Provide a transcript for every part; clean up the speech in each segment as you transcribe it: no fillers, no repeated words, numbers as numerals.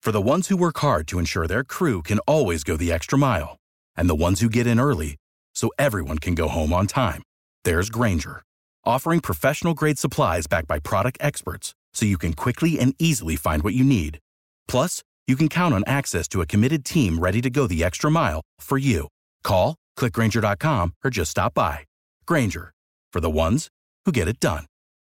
For the ones who work hard to ensure their crew can always go the extra mile, and the ones who get in early so everyone can go home on time, there's Grainger, offering professional-grade supplies backed by product experts so you can quickly and easily find what you need. Plus, you can count on access to a committed team ready to go the extra mile for you. Call, click Grainger.com, or just stop by. Grainger, for the ones who get it done.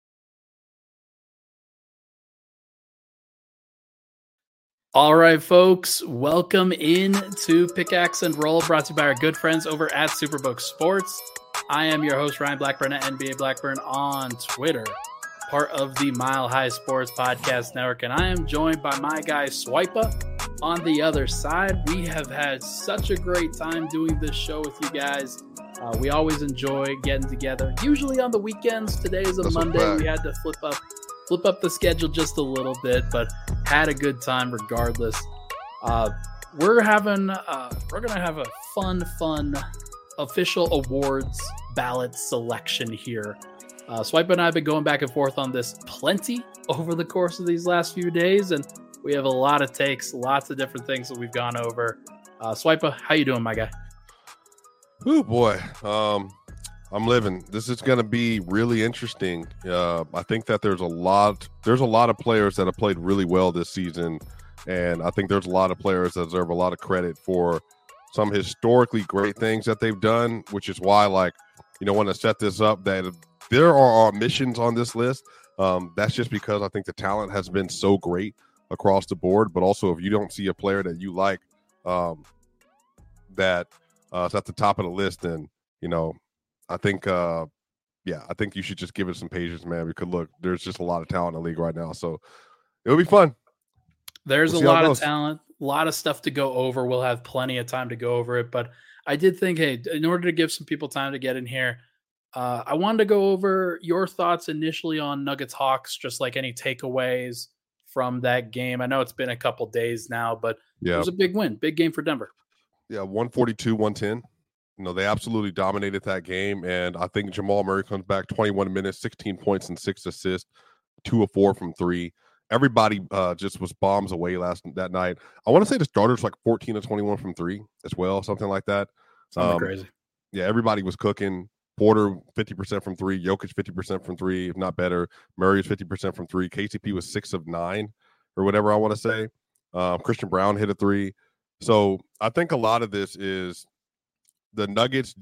All right, folks, welcome in to Pickaxe and Roll, brought to you by our good friends over at Superbook Sports. I am your host, Ryan Blackburn at NBA Blackburn on Twitter, part of the Mile High Sports Podcast Network, and I am joined by my guy, Swipa, on the other side. We have had such a great time doing this show with you guys. We always enjoy getting together, usually on the weekends. Today is a Monday. We had to flip up the schedule just a little bit, but had a good time regardless. We're gonna have a fun official awards ballot selection here. Swipe and I have been going back and forth on this plenty over the course of these last few days, and we have a lot of takes, lots of different things that we've gone over. Swipa, how you doing, my guy? Oh boy, I'm living. This is going to be really interesting. I think that there's a lot of players that have played really well this season, and I think there's a lot of players that deserve a lot of credit for some historically great things that they've done, which is why, want to set this up that there are omissions on this list. That's just because I think the talent has been so great across the board, but also if you don't see a player that you like that is at the top of the list, then, I think you should just give it some patience, man, because look, there's just a lot of talent in the league right now. So it'll be fun. There's a lot of talent, a lot of stuff to go over. We'll have plenty of time to go over it. But I did think, hey, in order to give some people time to get in here, I wanted to go over your thoughts initially on Nuggets Hawks, just like any takeaways from that game. I know it's been a couple days now, but it was a big win, big game for Denver. Yeah, 142-110. They absolutely dominated that game, and I think Jamal Murray comes back 21 minutes, 16 points and 6 assists, 2 of 4 from 3. Everybody just was bombs away that night. I want to say the starters 14 of 21 from 3 as well, something like that. Something crazy. Yeah, everybody was cooking. Porter 50% from 3, Jokic 50% from 3, if not better. Murray was 50% from 3. KCP was 6 of 9 or whatever I want to say. Christian Brown hit a 3. So I think a lot of this is the Nuggets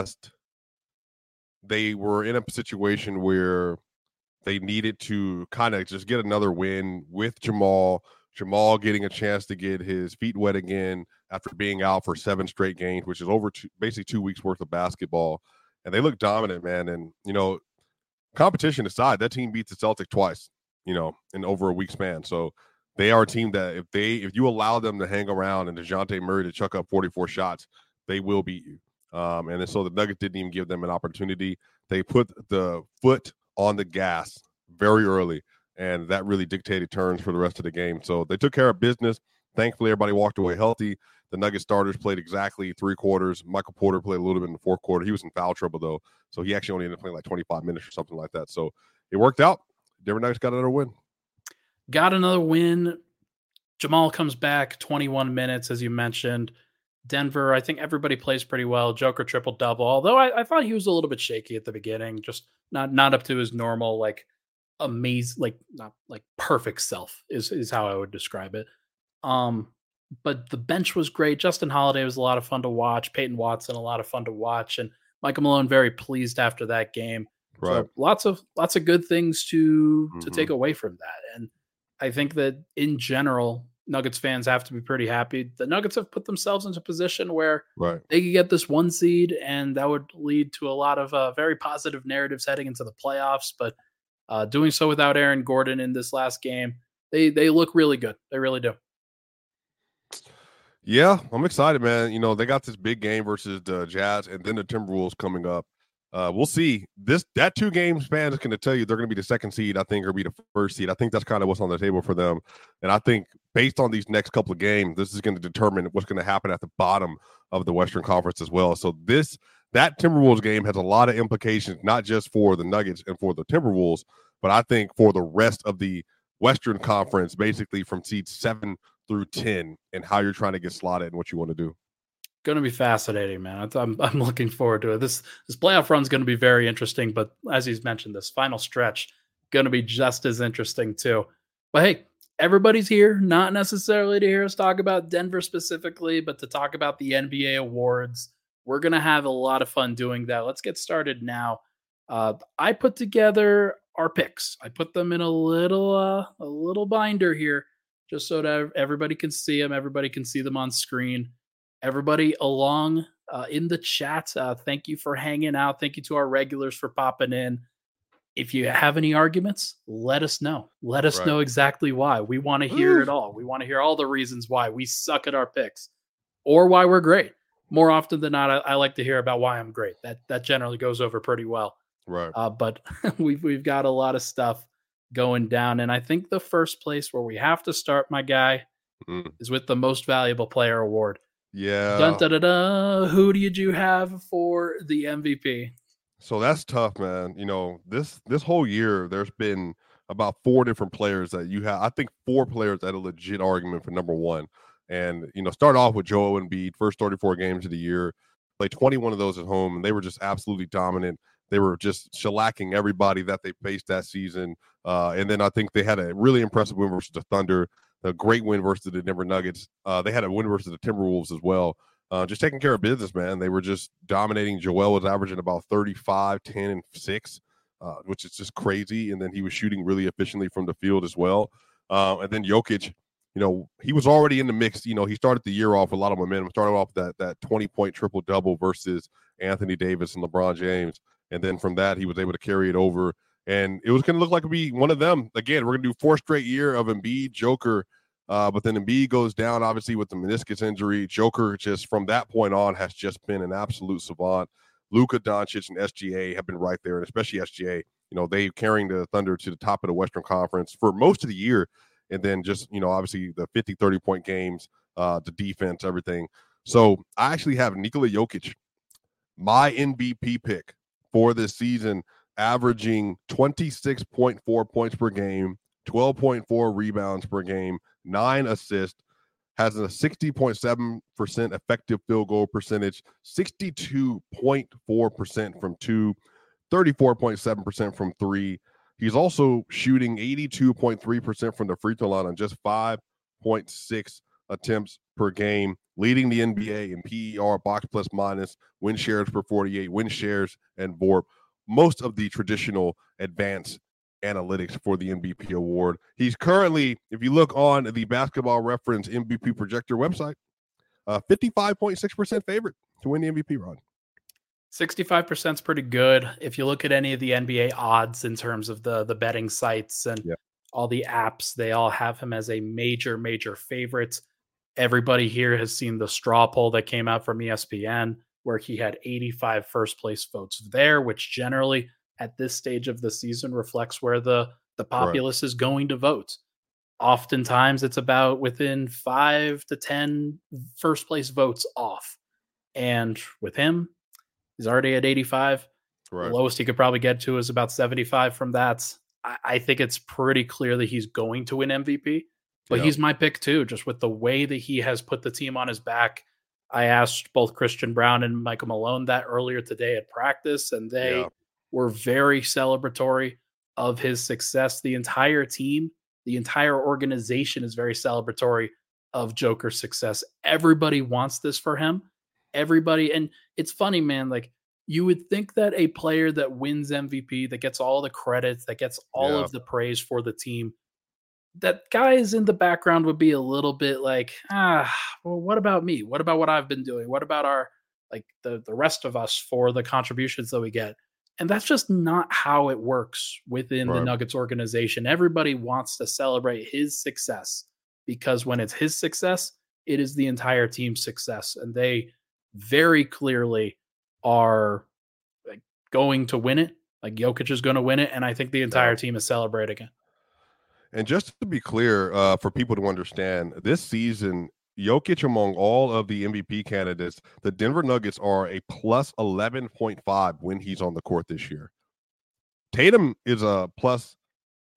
they were in a situation where they needed to kind of just get another win with Jamal getting a chance to get his feet wet again after being out for 7 straight games, which is over basically 2 weeks worth of basketball. And they look dominant, man. And, competition aside, that team beat the Celtics twice, in over a week span. So they are a team that if you allow them to hang around and DeJounte Murray to chuck up 44 shots, they will beat you. And so the Nuggets didn't even give them an opportunity. They put the foot on the gas very early, and that really dictated turns for the rest of the game. So they took care of business. Thankfully, everybody walked away healthy. The Nuggets starters played exactly 3 quarters. Michael Porter played a little bit in the 4th quarter. He was in foul trouble, though, so he actually only ended up playing 25 minutes or something like that. So it worked out. Denver Nuggets got another win. Jamal comes back 21 minutes, as you mentioned. Denver, I think everybody plays pretty well. Joker triple-double, although I thought he was a little bit shaky at the beginning, just not up to his normal, not perfect self is how I would describe it. But the bench was great. Justin Holiday was a lot of fun to watch. Peyton Watson, a lot of fun to watch. And Michael Malone, very pleased after that game. Right. So lots of good things to take away from that. And I think that in general, Nuggets fans have to be pretty happy. The Nuggets have put themselves into a position where they could get this 1 seed, and that would lead to a lot of very positive narratives heading into the playoffs. But doing so without Aaron Gordon in this last game, they look really good. They really do. Yeah, I'm excited, man. They got this big game versus the Jazz and then the Timberwolves coming up. We'll see. That 2-game span is going to tell you they're going to be the 2nd seed, I think, or be the 1st seed. I think that's kind of what's on the table for them. And I think based on these next couple of games, this is going to determine what's going to happen at the bottom of the Western Conference as well. So that Timberwolves game has a lot of implications, not just for the Nuggets and for the Timberwolves, but I think for the rest of the Western Conference, basically from seeds 7 through 10, and how you're trying to get slotted and what you want to do. Going to be fascinating, man. I'm looking forward to it. This playoff run is going to be very interesting, but as he's mentioned, this final stretch going to be just as interesting too. But hey, everybody's here, not necessarily to hear us talk about Denver specifically, but to talk about the NBA awards. We're going to have a lot of fun doing that. Let's get started now. I put together our picks. I put them in a little binder here, just so that everybody can see them. Everybody can see them on screen. Everybody along in the chat, thank you for hanging out. Thank you to our regulars for popping in. If you have any arguments, let us know. Let us know exactly why. We want to hear it all. We want to hear all the reasons why we suck at our picks or why we're great. More often than not, I like to hear about why I'm great. That generally goes over pretty well. Right. But we've got a lot of stuff going down. And I think the first place where we have to start, my guy, is with the Most Valuable Player Award. Yeah. Dun, da, da, da. Who did you have for the MVP? So that's tough, man. This whole year, there's been about 4 different players that you have. I think 4 players that had a legit argument for number one. And, start off with Joel Embiid, first 34 games of the year, played 21 of those at home, and they were just absolutely dominant. They were just shellacking everybody that they faced that season. And then I think they had a really impressive win versus the Thunder, a great win versus the Denver Nuggets. They had a win versus the Timberwolves as well. Just taking care of business, man. They were just dominating. Joel was averaging about 35, 10, and 6, which is just crazy. And then he was shooting really efficiently from the field as well. And then Jokic, he was already in the mix. He started the year off with a lot of momentum, started off that 20-point triple-double versus Anthony Davis and LeBron James. And then from that, he was able to carry it over. And it was going to look like it'd be one of them. Again, we're going to do 4 straight year of Embiid, Joker. But then Embiid goes down, obviously, with the meniscus injury. Joker, just from that point on, has just been an absolute savant. Luka Doncic and SGA have been right there, and especially SGA. They carrying the Thunder to the top of the Western Conference for most of the year. And then just, obviously, the 50, 30-point games, the defense, everything. So I actually have Nikola Jokic, my MVP pick for this season, averaging 26.4 points per game, 12.4 rebounds per game, 9 assists, has a 60.7% effective field goal percentage, 62.4% from 2, 34.7% from 3. He's also shooting 82.3% from the free throw line on just 5.6 attempts per game, leading the NBA in PER, box plus minus, win shares per 48, win shares, and VORP. Most of the traditional advanced analytics for the MVP award. He's currently, if you look on the Basketball Reference MVP projector website, 55.6% favorite to win the MVP, Ron. 65% is pretty good. If you look at any of the NBA odds in terms of the betting sites and all the apps, they all have him as a major favorite. Everybody here has seen the straw poll that came out from ESPN, where he had 85 first place votes there, which generally at this stage of the season reflects where the populace is going to vote. Oftentimes it's about within 5 to 10 first place votes off. And with him, he's already at 85. Right. The lowest he could probably get to is about 75 from that. I think it's pretty clear that he's going to win MVP, but he's my pick too, just with the way that he has put the team on his back. I asked both Christian Brown and Michael Malone that earlier today at practice, and they were very celebratory of his success. The entire team, the entire organization is very celebratory of Joker's success. Everybody wants this for him. Everybody. And it's funny, man, like you would think that a player that wins MVP, that gets all the credits, that gets all of the praise for the team, that guys in the background would be a little bit like, well, what about me? What about what I've been doing? What about our, like the rest of us for the contributions that we get? And that's just not how it works within the Nuggets organization. Everybody wants to celebrate his success because when it's his success, it is the entire team's success. And they very clearly are like going to win it. Like Jokic is going to win it. And I think the entire team is celebrating it. And just to be clear, for people to understand, this season, Jokic among all of the MVP candidates, the Denver Nuggets are a plus 11.5 when he's on the court this year. Tatum is a plus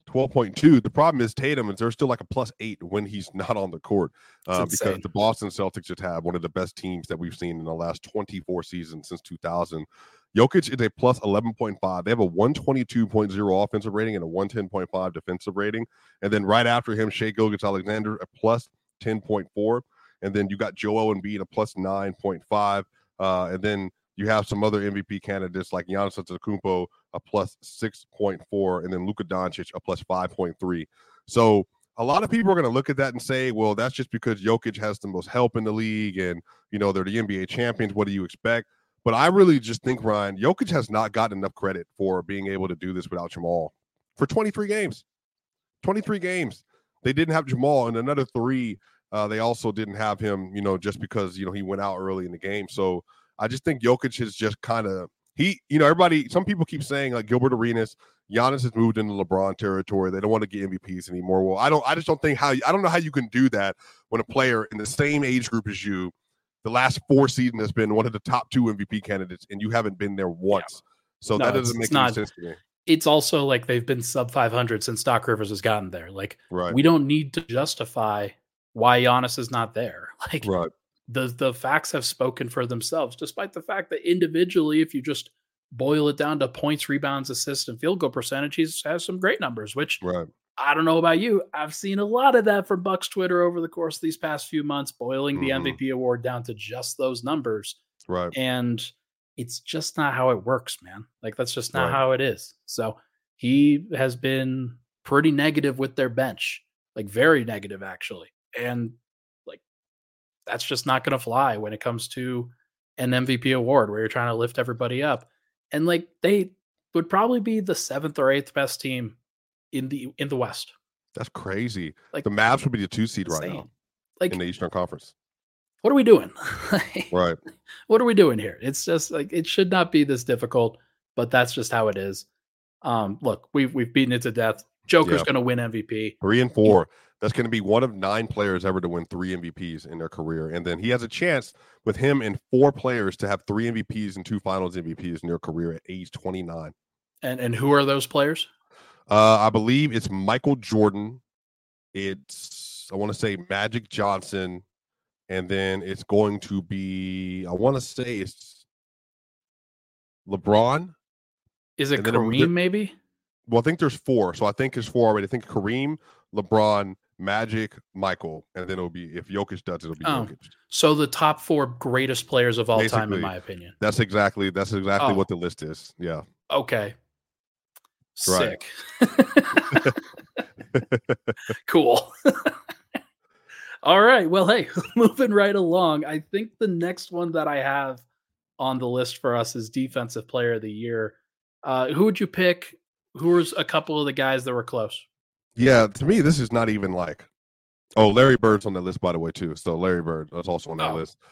12.2. The problem is Tatum is there's still like a +8 when he's not on the court because the Boston Celtics just have one of the best teams that we've seen in the last 24 seasons since 2000. Jokic is a +11.5. They have a 122.0 offensive rating and a 110.5 defensive rating. And then right after him, Shai Gilgeous-Alexander, a +10.4. And then you got Joel Embiid, a +9.5. And then you have some other MVP candidates like Giannis Antetokounmpo, a +6.4, and then Luka Doncic, a +5.3. So a lot of people are going to look at that and say, well, that's just because Jokic has the most help in the league and, they're the NBA champions. What do you expect? But I really just think, Ryan, Jokic has not gotten enough credit for being able to do this without Jamal for 23 games. 23 games. They didn't have Jamal, and another 3, they also didn't have him, just because, he went out early in the game. So I just think Jokic is just kind of everybody. Some people keep saying like Gilbert Arenas, Giannis has moved into LeBron territory. They don't want to get MVPs anymore. Well, I just don't think I don't know how you can do that when a player in the same age group as you, the last 4 seasons has been one of the top 2 MVP candidates, and you haven't been there once. Yeah. So that doesn't make any sense to me. It's also like they've been sub 500 since Doc Rivers has gotten there. Like, right. We don't need to justify why Giannis is not there. Like, right. The facts have spoken for themselves, despite the fact that individually, if you just boil it down to points, rebounds, assists, and field goal percentage, he has some great numbers, which right. I don't know about you. I've seen a lot of that from Bucks Twitter over the course of these past few months, boiling the MVP award down to just those numbers. Right. And it's just not how it works, man. Like, that's just not how it is. So he has been pretty negative with their bench, like very negative, actually. And like, that's just not going to fly when it comes to an MVP award where you're trying to lift everybody up. And like, they would probably be the 7th or 8th best team in the West. That's crazy. Like, the Mavs would be the 2 seed insane. Right now, like in the Eastern Conference. What are we doing? Right. What are we doing here? It's just like, it should not be this difficult, but that's just how it is. Look, we've beaten it to death. Joker's going to win MVP. 3 and 4. That's going to be one of 9 players ever to win 3 MVPs in their career. And then he has a chance with him and 4 players to have 3 MVPs and 2 finals MVPs in their career at age 29. And who are those players? I believe it's Michael Jordan. It's, I want to say, Magic Johnson. And then it's going to be, I want to say it's LeBron. Is it Kareem, maybe? Well, I think there's 4. So I think there's 4 already. I think Kareem, LeBron, Magic, Michael. And then it'll be, if Jokic does it, it'll be Jokic. So the top 4 greatest players of all time, in my opinion. That's exactly what the list is. Yeah. Okay. Sick. Right. Cool. All right. Well, hey, moving right along. I think the next one that I have on the list for us is Defensive Player of the Year. Who would you pick? Who was a couple of the guys that were close? Yeah, to me, this is not even like, Larry Bird's on the list, by the way, too. So Larry Bird is also on that list.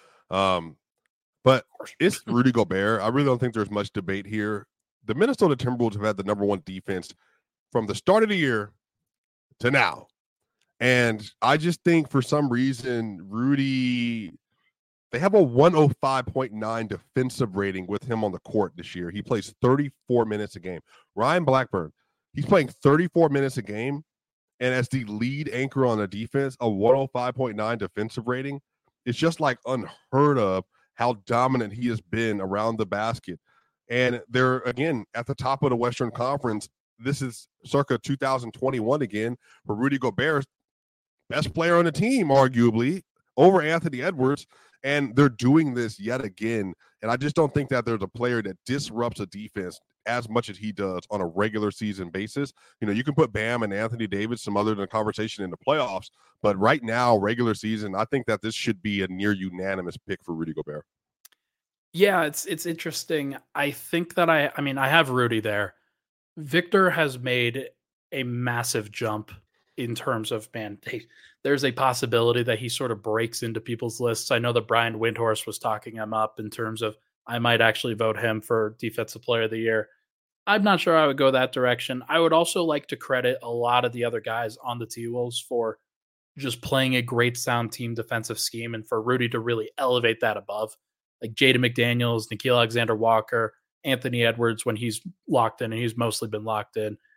But it's Rudy Gobert. I really don't think there's much debate here. The Minnesota Timberwolves have had the number 1 defense from the start of the year to now. And I just think for some reason, Rudy, they have a 105.9 defensive rating with him on the court this year. He plays 34 minutes a game. Ryan Blackburn, he's playing 34 minutes a game. And as the lead anchor on the defense, a 105.9 defensive rating, it's just like unheard of how dominant he has been around the basket. And they're, again, at the top of the Western Conference. This is circa 2021 again, where Rudy Gobert, best player on the team, arguably, over Anthony Edwards. And they're doing this yet again. And I just don't think that there's a player that disrupts a defense as much as he does on a regular season basis. You can put Bam and Anthony Davis, some other than a conversation in the playoffs. But right now, regular season, I think that this should be a near unanimous pick for Rudy Gobert. Yeah, it's interesting. I think that I have Rudy there. Victor has made a massive jump in terms of, there's a possibility that he sort of breaks into people's lists. I know that Brian Windhorst was talking him up in terms of, I might actually vote him for Defensive Player of the Year. I'm not sure I would go that direction. I would also like to credit a lot of the other guys on the T-Wolves for just playing a great sound team defensive scheme, and for Rudy to really elevate that above. Like Jaden McDaniels, Nickeil Alexander-Walker, Anthony Edwards when he's locked in, and he's mostly been locked in.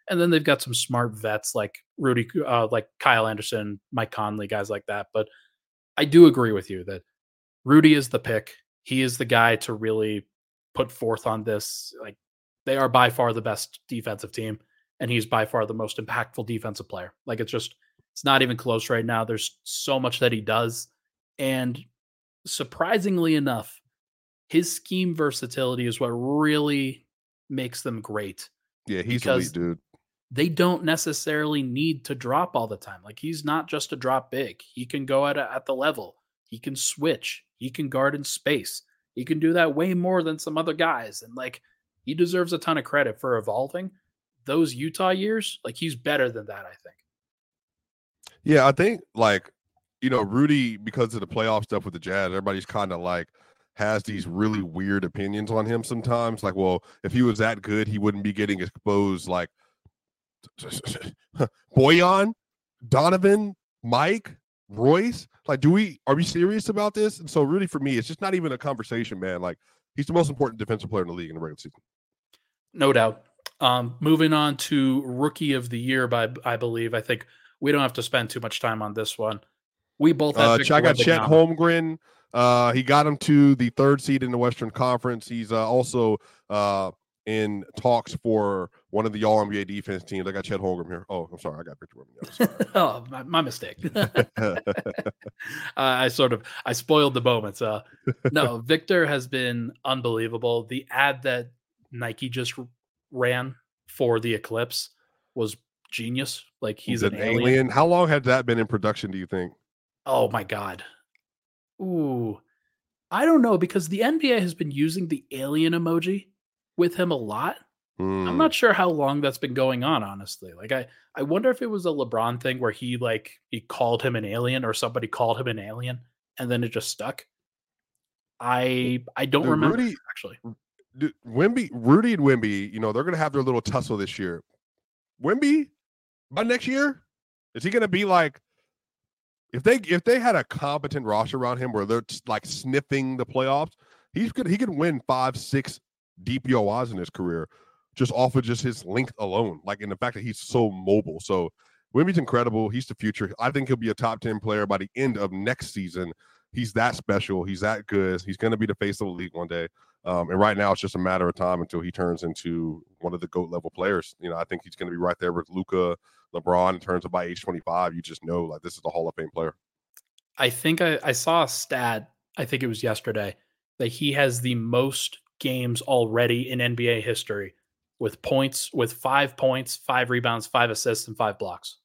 And then they've got some smart vets like like Kyle Anderson, Mike Conley, guys like that. But I do agree with you that Rudy is the pick. He is the guy to really put forth on this. Like, they are by far the best defensive team, and he's by far the most impactful defensive player. Like, it's not even close right now. There's so much that he does. And surprisingly enough, his scheme versatility is what really makes them great. Yeah, he's elite, dude. They don't necessarily need to drop all the time. Like, he's not just a drop big. He can go at the level. He can switch. He can guard in space. He can do that way more than some other guys. And like, he deserves a ton of credit for evolving. Those Utah years, like, he's better than that, I think. Yeah, I think, like, you know, Rudy, because of the playoff stuff with the Jazz, everybody's kind of like has these really weird opinions on him sometimes. Like, well, if he was that good, he wouldn't be getting exposed. Like, Bojan, Donovan, Mike, Royce. Like, are we serious about this? And so Rudy, for me, it's just not even a conversation, man. Like, he's the most important defensive player in the league in the regular season. No doubt. Moving on to Rookie of the Year, I believe. I think we don't have to spend too much time on this one. We both have I got Chet Holmgren. He got him to the 3rd seed in the Western Conference. He's also in talks for one of the All-NBA defense teams. I got Chet Holmgren here. Oh, I'm sorry. I got Victor Wembanyama. Oh, my mistake. I spoiled the moment. No, Victor has been unbelievable. The ad that Nike just ran for the Eclipse was genius. Like, he's an alien. How long had that been in production, do you think? Oh my God. Ooh, I don't know, because the NBA has been using the alien emoji with him a lot. I'm not sure how long that's been going on, honestly. Like, I wonder if it was a LeBron thing where he called him an alien, or somebody called him an alien, and then it just stuck. I don't remember, actually. Rudy and Wemby, you know, they're going to have their little tussle this year. Wemby, by next year, is he going to be like, if they had a competent roster around him where they're like sniffing the playoffs, he could win 5-6 DPOIs in his career just off of just his length alone, like, in the fact that he's so mobile. So Wemby's incredible. He's the future. I think he'll be a top 10 player by the end of next season. He's that special. He's that good. He's going to be the face of the league one day. And right now it's just a matter of time until he turns into one of the GOAT level players. You know, I think he's going to be right there with Luka, LeBron in terms of by age 25. You just know, like, this is a Hall of Fame player. I think I saw a stat, I think it was yesterday, that he has the most games already in NBA history with 5 points, 5 rebounds, 5 assists, and 5 blocks.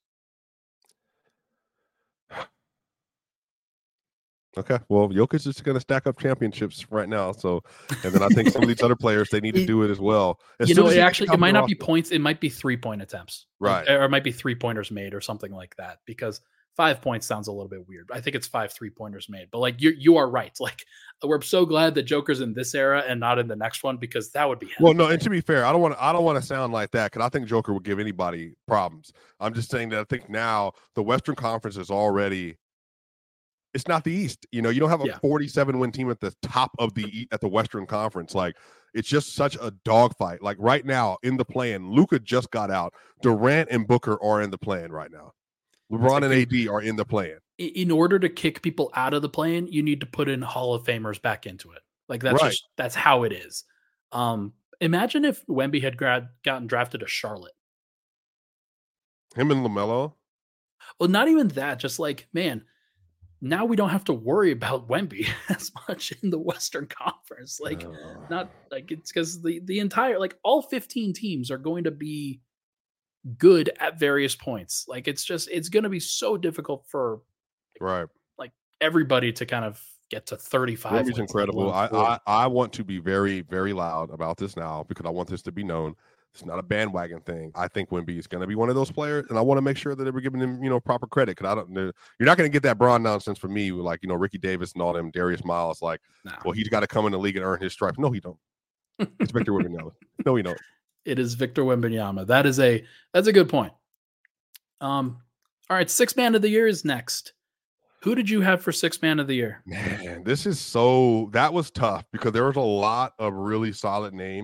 Okay, well, Jokic is going to stack up championships right now. So, and then I think some of these other players, they need to do it as well. It might not be points. It might be 3-point attempts, right? Or it might be 3-pointers made or something like that, because 5 points sounds a little bit weird. I think it's 5 3-pointers made, but like, you are right. Like, we're so glad that Joker's in this era and not in the next one, because that would be hell. Well, no, and to be fair, I don't want to sound like that, because I think Joker would give anybody problems. I'm just saying that I think now the Western Conference is already, it's not the East. You know, you don't have a 47-win team at the top of the Western Conference. Like, it's just such a dogfight. Like, right now in the play-in, Luka just got out. Durant and Booker are in the play-in right now. LeBron and AD are in the play-in. In order to kick people out of the play-in, you need to put in Hall of Famers back into it. Like, that's right. That's how it is. Imagine if Wemby had gotten drafted to Charlotte. Him and LaMelo? Well, not even that. Just like, man, now we don't have to worry about Wemby as much in the Western Conference. Like, not like, it's because the entire, like, all 15 teams are going to be good at various points. Like, it's going to be so difficult for like everybody to kind of get to 35. Wemby's incredible. I want to be very, very loud about this now, because I want this to be known. It's not a bandwagon thing. I think Wemby is going to be one of those players, and I want to make sure that we're giving him, you know, proper credit. Because you're not going to get that Braun nonsense from me, like, you know, Ricky Davis and all them, Darius Miles. Like, well, he's got to come in the league and earn his stripes. No, he don't. It's Victor Wembanyama. No, he don't. It is Victor Wembanyama. That's a good point. All right, 6th man of the year is next. Who did you have for 6th man of the year? Man, that was tough, because there was a lot of really solid names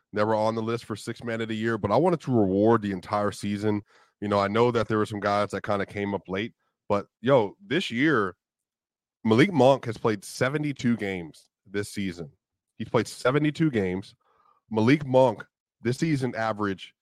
never on the list for sixth man of the year, but I wanted to reward the entire season. You know, I know that there were some guys that kind of came up late, but this year, Malik Monk has played 72 games this season. He's played 72 games. Malik Monk this season averaged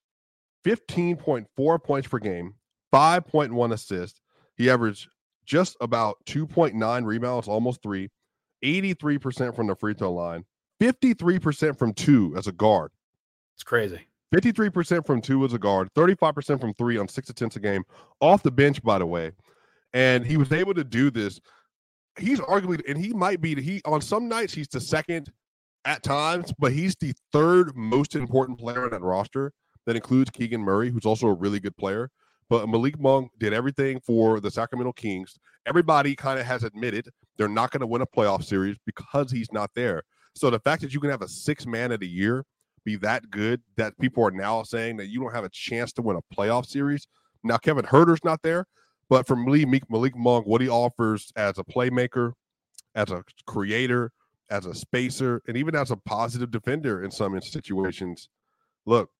15.4 points per game, 5.1 assists. He averaged just about 2.9 rebounds, almost 3, 83% from the free throw line, 53% from 2 as a guard. It's crazy. 53% from 2 as a guard, 35% from 3 on 6 attempts a game, off the bench, by the way. And he was able to do this. He's arguably, and he might be, on some nights he's the second at times, but he's the third most important player on that roster. That includes Keegan Murray, who's also a really good player. But Malik Monk did everything for the Sacramento Kings. Everybody kind of has admitted they're not going to win a playoff series because he's not there. So the fact that you can have a sixth man of the year be that good, that people are now saying that you don't have a chance to win a playoff series. Now, Kevin Huerter's not there, but for Malik Monk, what he offers as a playmaker, as a creator, as a spacer, and even as a positive defender in some situations, look,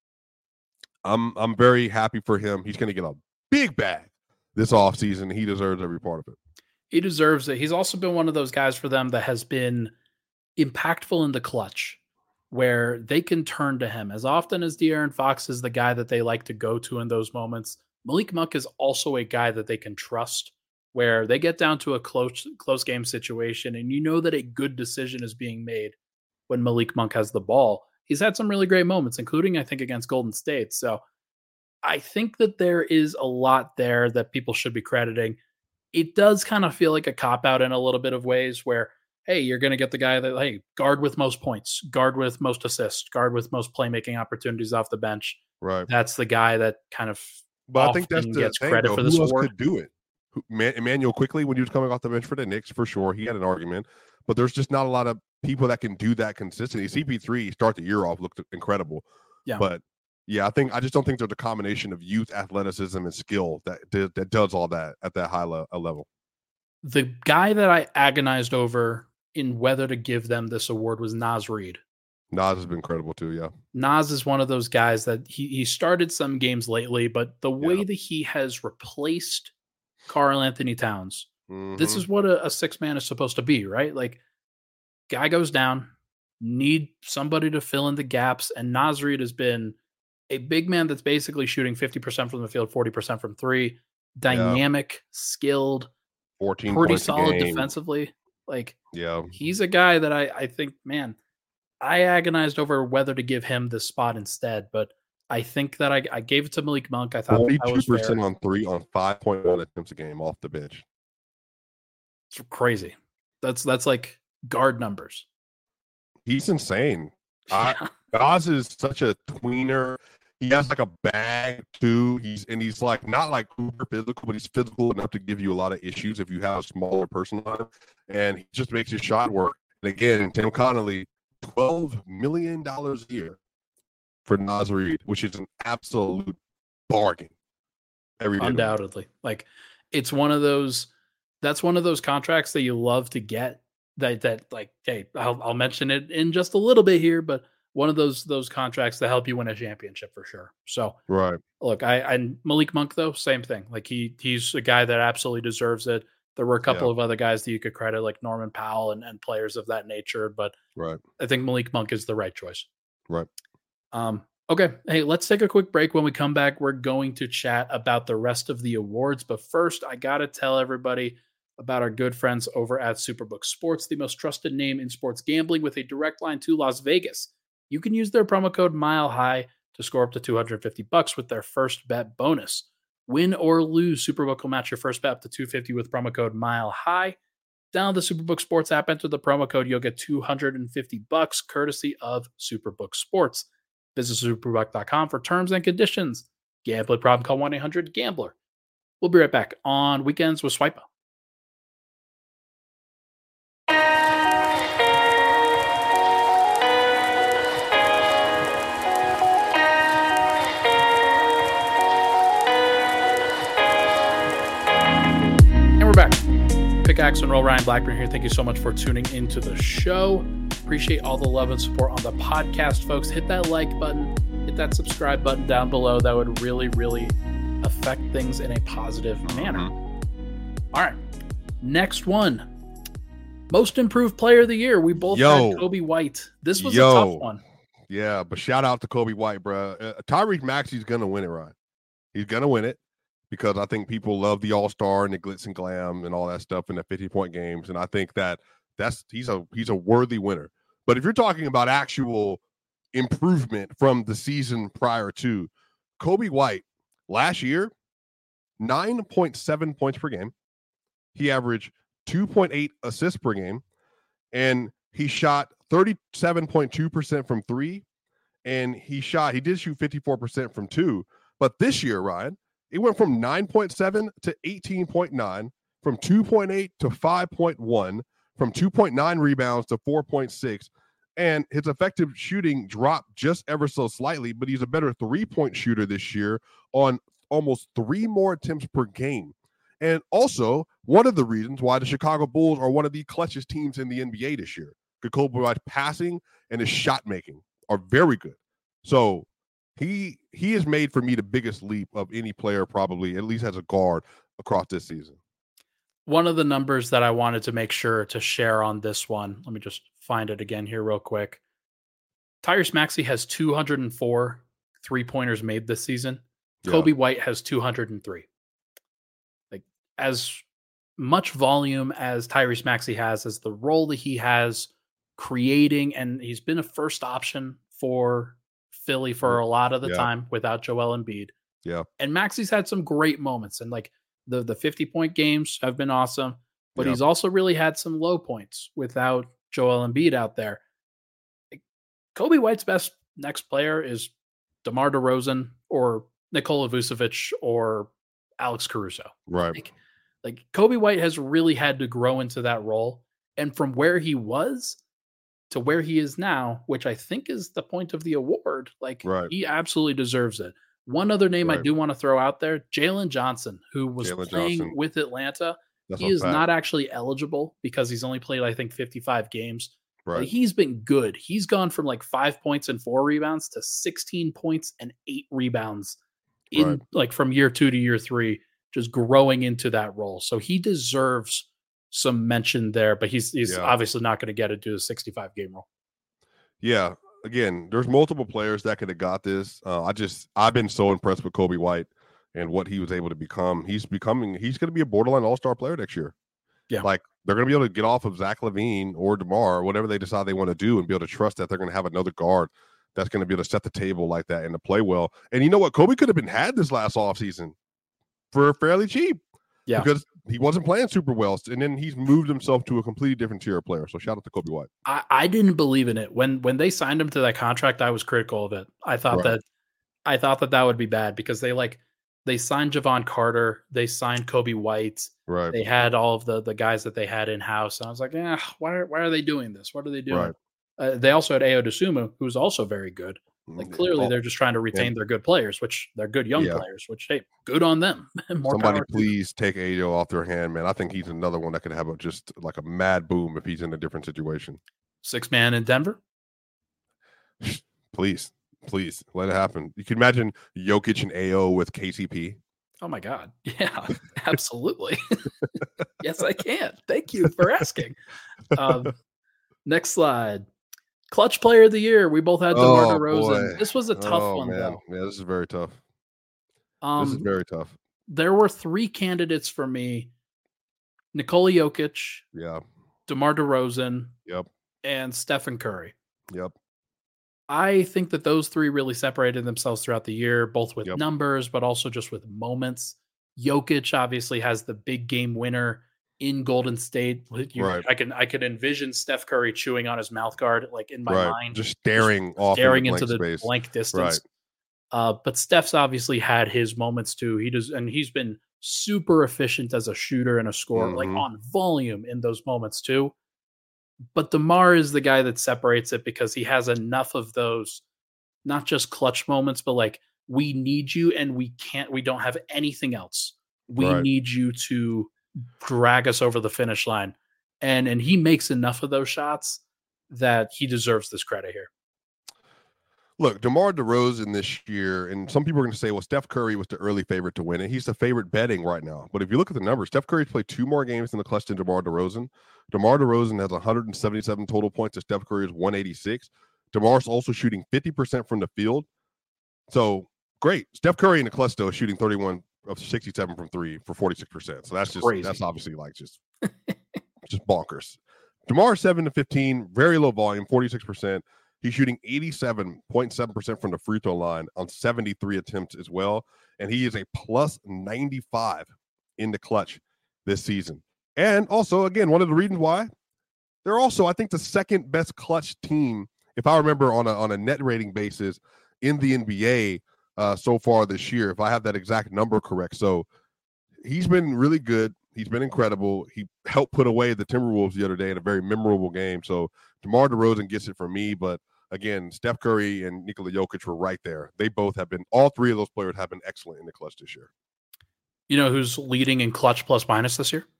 I'm very happy for him. He's going to get a big bag this offseason. He deserves every part of it. He deserves it. He's also been one of those guys for them that has been impactful in the clutch, where they can turn to him. As often as De'Aaron Fox is the guy that they like to go to in those moments, Malik Monk is also a guy that they can trust, where they get down to a close game situation, and you know that a good decision is being made when Malik Monk has the ball. He's had some really great moments, including, I think, against Golden State. So I think that there is a lot there that people should be crediting. It does kind of feel like a cop-out in a little bit of ways where, hey, you're going to get the guy that, hey, guard with most points, guard with most assists, guard with most playmaking opportunities off the bench. Right. That's the guy that kind of but I think that's the gets thing, credit though. for this Who else award. could do it? Emmanuel Quickly, when he was coming off the bench for the Knicks, for sure, he had an argument. But there's just not a lot of people that can do that consistently. CP3 start the year off looked incredible. Yeah. But yeah, I just don't think there's a combination of youth, athleticism, and skill that does all that at that high level. The guy that I agonized over in whether to give them this award was Naz Reid. Naz has been incredible too, yeah. Naz is one of those guys that he started some games lately, but the way that he has replaced Karl Anthony Towns, this is what a six man is supposed to be, right? Like, guy goes down, need somebody to fill in the gaps, and Naz Reid has been a big man that's basically shooting 50% from the field, 40% from three, dynamic, skilled, 14 pretty points solid defensively. Like, yeah, he's a guy that I think, man, I agonized over whether to give him this spot instead, but I think that I gave it to Malik Monk. I thought 42% on 3 on 5.1 attempts a game off the bench. It's crazy. That's like guard numbers. He's insane. Oz is such a tweener. He has like a bag too. He's like not like uber physical, but he's physical enough to give you a lot of issues if you have a smaller person on him. And he just makes his shot work. And again, Tim Connolly, $12 million a year for Naz Reid, which is an absolute bargain. Undoubtedly. Like, it's one of those, that's one of those contracts that you love to get that like, hey, I'll mention it in just a little bit here, but one of those contracts that help you win a championship for sure. So right. Look, I Malik Monk though, same thing. Like he's a guy that absolutely deserves it. There were a couple of other guys that you could credit, like Norman Powell and players of that nature, but right. I think Malik Monk is the right choice. Right. Okay. Hey, let's take a quick break. When we come back, we're going to chat about the rest of the awards. But first, I got to tell everybody about our good friends over at Superbook Sports, the most trusted name in sports gambling with a direct line to Las Vegas. You can use their promo code MILEHIGH to score up to $250 with their first bet bonus. Win or lose, Superbook will match your first bet up to $250 with promo code MILEHIGh. Download the Superbook Sports app, enter the promo code, you'll get $250 courtesy of Superbook Sports. Visit superbook.com for terms and conditions. Gambling problem, call 1-800-GAMBLER. We'll be right back on Weekends with Swipa. And we're back. Pickaxe and Roll, Ryan Blackburn here. Thank you so much for tuning into the show. Appreciate all the love and support on the podcast, folks. Hit that like button, hit that subscribe button down below. That would really, really affect things in a positive manner. All right. Next one. Most improved player of the year. We both had Coby White. This was a tough one. Yeah, but shout out to Coby White, bro. Tyrese Maxey's going to win it, Ryan. He's going to win it because I think people love the all-star and the glitz and glam and all that stuff in the 50-point games. And I think he's a worthy winner. But if you're talking about actual improvement from the season prior to, Coby White last year, 9.7 points per game. He averaged 2.8 assists per game, and he shot 37.2% from three, and he did shoot 54% from two. But this year, Ryan, it went from 9.7 to 18.9, from 2.8 to 5.1, from 2.9 rebounds to 4.6, and his effective shooting dropped just ever so slightly, but he's a better three-point shooter this year on almost 3 more attempts per game. And also, one of the reasons why the Chicago Bulls are one of the clutchest teams in the NBA this year. Coby White's passing and his shot making are very good. So he has made for me the biggest leap of any player, probably, at least as a guard, across this season. One of the numbers that I wanted to make sure to share on this one, let me just find it again here real quick. Tyrese Maxey has 204 3-pointers made this season. Yeah. Coby White has 203. As much volume as Tyrese Maxey has, as the role that he has creating, and he's been a first option for Philly for a lot of the time without Joel Embiid. Yeah. And Maxey's had some great moments, and like the 50-point games have been awesome, but he's also really had some low points without Joel Embiid out there. Coby White's best next player is DeMar DeRozan or Nikola Vucevic or Alex Caruso. Right. Like Coby White has really had to grow into that role. And from where he was to where he is now, which I think is the point of the award, he absolutely deserves it. One other name I do want to throw out there, Jalen Johnson, who was playing with Atlanta. He is not actually eligible because he's only played, I think, 55 games. Right. But he's been good. He's gone from 5 points and 4 rebounds to 16 points and 8 rebounds in from year 2 to year 3. Just growing into that role. So he deserves some mention there, but he's obviously not going to get it to the 65-game role. Yeah. Again, there's multiple players that could have got this. I've been so impressed with Coby White and what he was able to become. He's going to be a borderline all-star player next year. Yeah. They're going to be able to get off of Zach LaVine or DeMar, or whatever they decide they want to do, and be able to trust that they're going to have another guard that's going to be able to set the table like that and to play well. And you know what? Coby could have been had this last offseason for fairly cheap. Yeah. Because he wasn't playing super well. And then he's moved himself to a completely different tier of player. So shout out to Coby White. I didn't believe in it. When they signed him to that contract, I was critical of it. I thought that would be bad because they signed Javon Carter, they signed Coby White. Right. They had all of the guys that they had in-house. And I was like, why are they doing this? What are they doing? Right. They also had Ayo Dosunmu, who's also very good. Clearly, they're just trying to retain their good players, which they're good young players, which, hey, good on them. Somebody please take Ayo off their hand, man. I think he's another one that could have a mad boom if he's in a different situation. 6-man in Denver? Please let it happen. You can imagine Jokic and Ayo with KCP. Oh, my God. Yeah, absolutely. Yes, I can. Thank you for asking. Next slide. Clutch player of the year. We both had DeMar DeRozan. This was a tough one, though. Yeah, this is very tough. This is very tough. There were 3 candidates for me. Nikola Jokic. Yeah. DeMar DeRozan. Yep. And Stephen Curry. Yep. I think that those 3 really separated themselves throughout the year, both with numbers, but also just with moments. Jokic obviously has the big game winner in Golden State. I could envision Steph Curry chewing on his mouth guard, in my mind, just staring into the blank distance. But Steph's obviously had his moments too. He's been super efficient as a shooter and a scorer, on volume in those moments too. But DeMar is the guy that separates it because he has enough of those, not just clutch moments, but we need you and we don't have anything else. We need you to drag us over the finish line. And he makes enough of those shots that he deserves this credit here. Look, DeMar DeRozan this year, and some people are going to say, well, Steph Curry was the early favorite to win, and he's the favorite betting right now. But if you look at the numbers, Steph Curry's played 2 more games in the clutch than DeMar DeRozan. DeMar DeRozan has 177 total points, and Steph Curry is 186. DeMar's also shooting 50% from the field. So, great. Steph Curry in the clutch, though, is shooting 31 of 67 from 3 for 46%. So that's just crazy. That's obviously like just bonkers. DeMar 7 to 15, very low volume, 46%. He's shooting 87.7% from the free throw line on 73 attempts as well. And he is a plus 95 in the clutch this season. And also, again, one of the reasons why they're also, I think, the second best clutch team, if I remember on a net rating basis in the NBA so far this year, if I have that exact number correct. So he's been really good. He's been incredible. He helped put away the Timberwolves the other day in a very memorable game. So DeMar DeRozan gets it from me, but again, Steph Curry and Nikola Jokic were right there. They both have been, all 3 of those players have been excellent in the clutch this year. You know who's leading in clutch plus minus this year?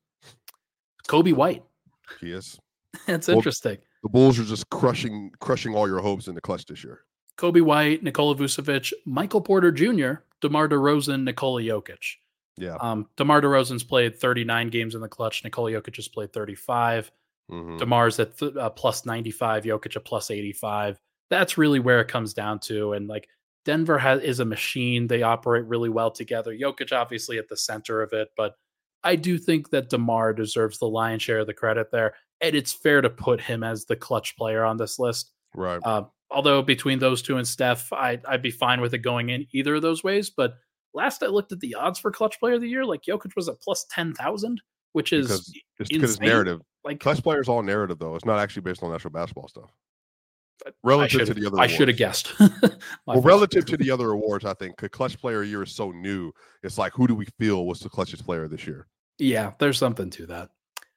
Kobe White. He is. That's interesting. The Bulls are just crushing all your hopes in the clutch this year. Kobe White, Nikola Vucevic, Michael Porter Jr., DeMar DeRozan, Nikola Jokic. Yeah. DeMar DeRozan's played 39 games in the clutch. Nikola Jokic has played 35. DeMar's at plus 95. Jokic at plus 85. That's really where it comes down to. And like Denver is a machine. They operate really well together. Jokic obviously at the center of it, but I do think that DeMar deserves the lion's share of the credit there. And it's fair to put him as the clutch player on this list. Right. Although between those two and Steph, I'd be fine with it going in either of those ways. But last I looked at the odds for clutch player of the year, like Jokic was at plus 10,000, which is because it's narrative. Like clutch players all narrative though. It's not actually based on actual basketball stuff. Relative to the other awards. I should have guessed. Well, relative to the other awards, I think clutch player year is so new. It's like, who do we feel was the clutchest player this year? Yeah, there's something to that.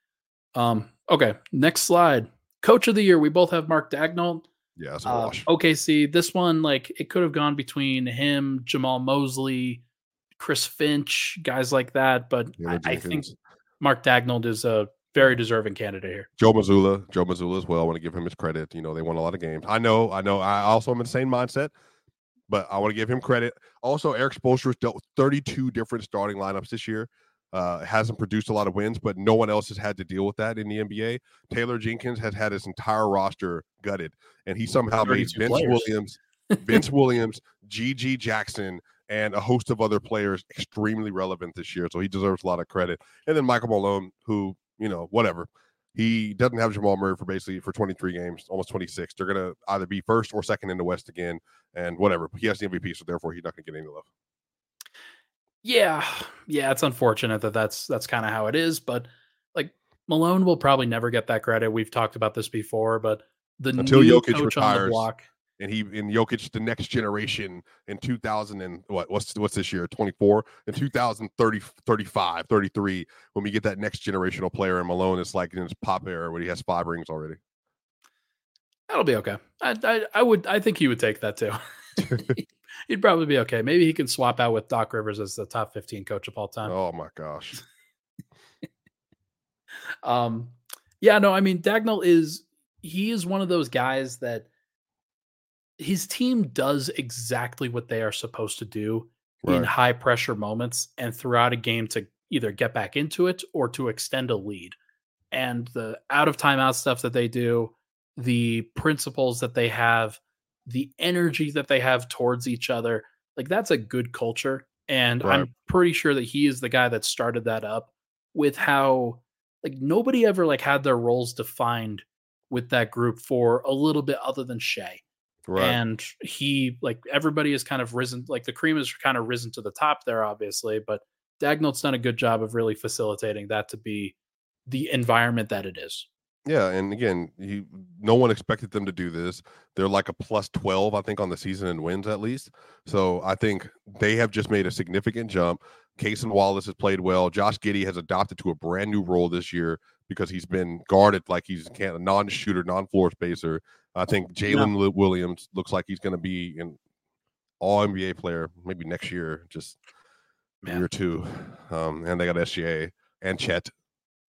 Okay, next slide. Coach of the year. We both have Mark Daigneault. Yeah, that's a wash. OKC. This one, like, it could have gone between him, Jamal Mosley, Chris Finch, guys like that. But I think Mark Daigneault is a very deserving candidate here. Joe Mazzulla as well. I want to give him his credit. You know, they won a lot of games. I know. I also am in the same mindset, but I want to give him credit. Also, Eric Spoelstra has dealt with 32 different starting lineups this year. Hasn't produced a lot of wins, but no one else has had to deal with that in the NBA. Taylor Jenkins has had his entire roster gutted, and he somehow made Vince Williams, G.G. Jackson, and a host of other players extremely relevant this year. So he deserves a lot of credit. And then Michael Malone, who, you know, whatever. He doesn't have Jamal Murray for 23 games, almost 26. They're going to either be first or second in the West again, and whatever. He has the MVP, so therefore he's not going to get any love. Yeah, it's unfortunate that's kind of how it is, but like Malone will probably never get that credit. We've talked about this before, but until new Jokic coach retires, on the block, and Jokic the next generation in 2000 and what's this year 24 in 2030 35 33 when we get that next generational player, and Malone is like in his pop era where he has 5 rings already. That'll be okay. I think he would take that too. He'd probably be okay. Maybe he can swap out with Doc Rivers as the top 15 coach of all time. Oh my gosh. Yeah, no, I mean, Daigneault is one of those guys that his team does exactly what they are supposed to do in high pressure moments and throughout a game to either get back into it or to extend a lead. And the out of timeout stuff that they do, the principles that they have, the energy that they have towards each other, like that's a good culture. And I'm pretty sure that he is the guy that started that up with how like nobody ever like had their roles defined with that group for a little bit other than Shea. Right. And he like everybody has kind of risen, like the cream has kind of risen to the top there, obviously, but Daigneault's done a good job of really facilitating that to be the environment that it is. Yeah, and again, no one expected them to do this. They're like a plus 12, I think, on the season in wins at least. So I think they have just made a significant jump. Cason Wallace has played well. Josh Giddey has adopted to a brand new role this year because he's been guarded like he's a non-shooter, non-floor spacer. I think Jalen Williams looks like he's going to be an all-NBA player maybe next year, just year 2. And they got SGA and Chet.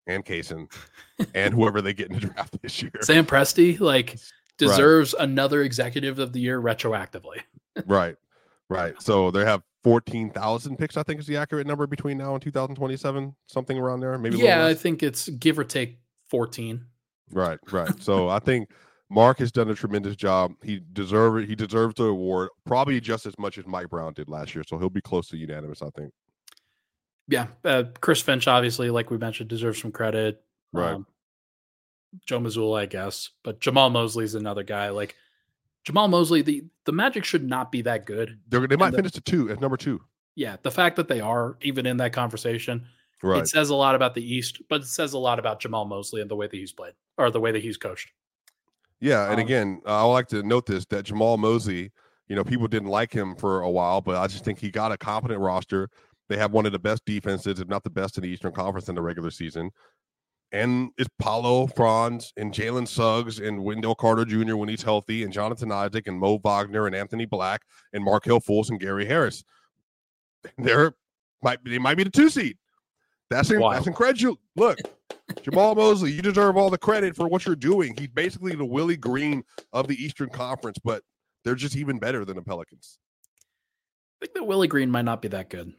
and Kaysen and whoever they get in the draft this year. Sam Presti deserves another executive of the year retroactively. Right. So they have 14,000 picks, I think is the accurate number between now and 2027, something around there. Maybe. Yeah, I think it's give or take 14. Right. So I think Mark has done a tremendous job. He deserves the award probably just as much as Mike Brown did last year. So he'll be close to unanimous, I think. Yeah. Chris Finch, obviously, like we mentioned, deserves some credit. Right. Joe Mazzulla, I guess. But Jamal Mosley is another guy. Like Jamal Mosley, the Magic should not be that good. They might finish at number 2. Yeah. The fact that they are even in that conversation, right. It says a lot about the East, but it says a lot about Jamal Mosley and the way that he's played or the way that he's coached. Yeah. And again, I would like to note that Jamal Mosley, people didn't like him for a while, but I just think he got a competent roster. They have one of the best defenses, if not the best in the Eastern Conference in the regular season. And it's Paulo Franz and Jalen Suggs and Wendell Carter Jr. when he's healthy, and Jonathan Isaac and Mo Wagner and Anthony Black and Markelle Fultz and Gary Harris. They might be the 2 seed. That's incredible. Look, Jamal Mosley, you deserve all the credit for what you're doing. He's basically the Willie Green of the Eastern Conference, but they're just even better than the Pelicans. I think that Willie Green might not be that good.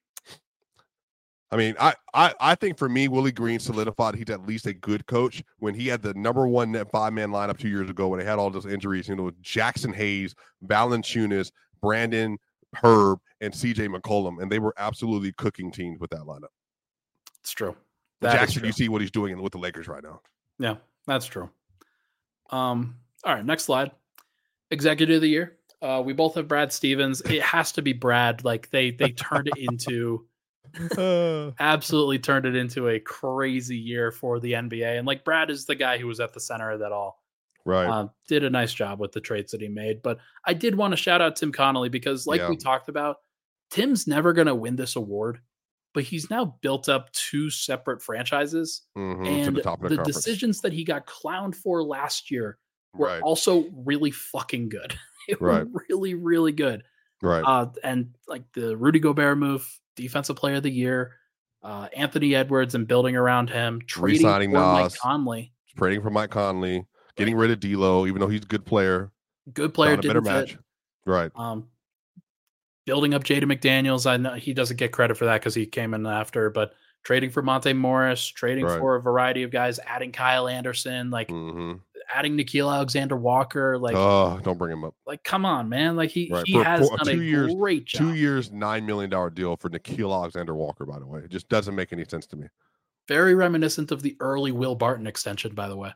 I mean, I think for me, Willie Green solidified he's at least a good coach when he had the number 1 net 5-man lineup 2 years ago when they had all those injuries, Jackson Hayes, Valanciunas, Brandon, Herb, and CJ McCollum, and they were absolutely cooking teams with that lineup. It's true. Jackson, you see what he's doing with the Lakers right now. Yeah, that's true. All right, next slide. Executive of the year. We both have Brad Stevens. It has to be Brad. Like they turned it into absolutely turned it into a crazy year for the NBA. And like Brad is the guy who was at the center of that all. Right. Did a nice job with the trades that he made. But I did want to shout out Tim Connolly because we talked about, Tim's never going to win this award, but he's now built up 2 separate franchises. And the decisions that he got clowned for last year were also really fucking good. They were really, really good. Right. And like the Rudy Gobert move, defensive player of the year, Anthony Edwards and building around him, trading for Mike Conley. Trading for Mike Conley, getting rid of D'Lo, even though he's a good player. Good player, didn't better fit. match. Right. Building up Jaden McDaniels. I know he doesn't get credit for that because he came in after, but trading for Monte Morris, trading for a variety of guys, adding Kyle Anderson, adding Nickeil Alexander-Walker. Don't bring him up. Like, come on, man. Like he has done a great job. 2 years, $9 million deal for Nickeil Alexander-Walker, by the way. It just doesn't make any sense to me. Very reminiscent of the early Will Barton extension, by the way.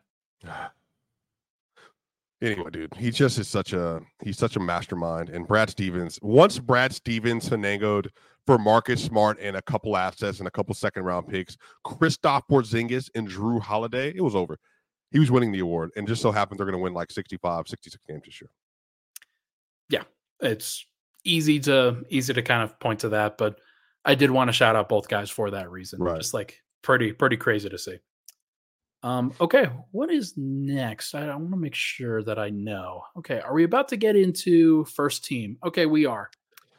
Anyway, dude, he just is such a mastermind. And Brad Stevens, once Brad Stevens finagled for Marcus Smart and a couple assets and a couple second-round picks, Kristaps Porzingis and Drew Holiday, it was over. He was winning the award, and just so happens they're going to win like 65, 66 games this year. Yeah, it's easy to kind of point to that, but I did want to shout out both guys for that reason. Right. Just like pretty crazy to see. Okay, what is next? I want to make sure that I know. Okay, are we about to get into first team? Okay, we are.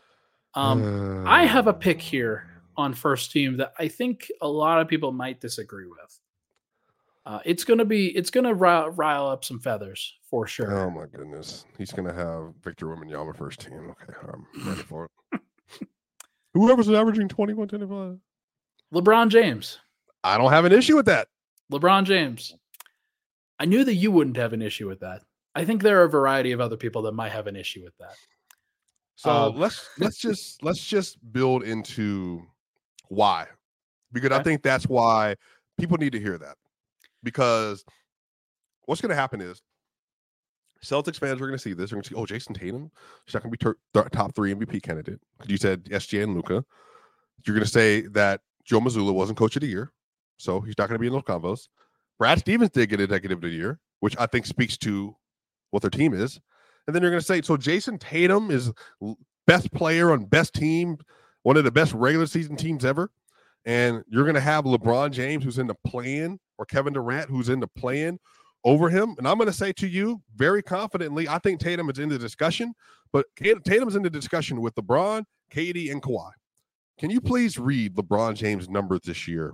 I have a pick here on first team that I think a lot of people might disagree with. It's gonna rile up some feathers for sure. Oh my goodness, he's gonna have Victor Wembanyama first team. Okay, I'm ready for it. Whoever's averaging 21, 25. LeBron James. I don't have an issue with that. LeBron James. I knew that you wouldn't have an issue with that. I think there are a variety of other people that might have an issue with that. So let's just build into why, because I think that's why people need to hear that. Because what's going to happen is Celtics fans are going to see this. They're going to see, Jason Tatum, he's not going to be top 3 MVP candidate. Because you said SGA and Luka. You're going to say that Joe Mazzulla wasn't coach of the year, so he's not going to be in those convos. Brad Stevens did get executive of the year, which I think speaks to what their team is. And then you're going to say, so Jason Tatum is best player on best team, one of the best regular season teams ever. And you're going to have LeBron James, who's in the play-in, or Kevin Durant, who's in the play-in, over him. And I'm going to say to you very confidently, I think Tatum is in the discussion, but Tatum's in the discussion with LeBron, KD, and Kawhi. Can you please read LeBron James' numbers this year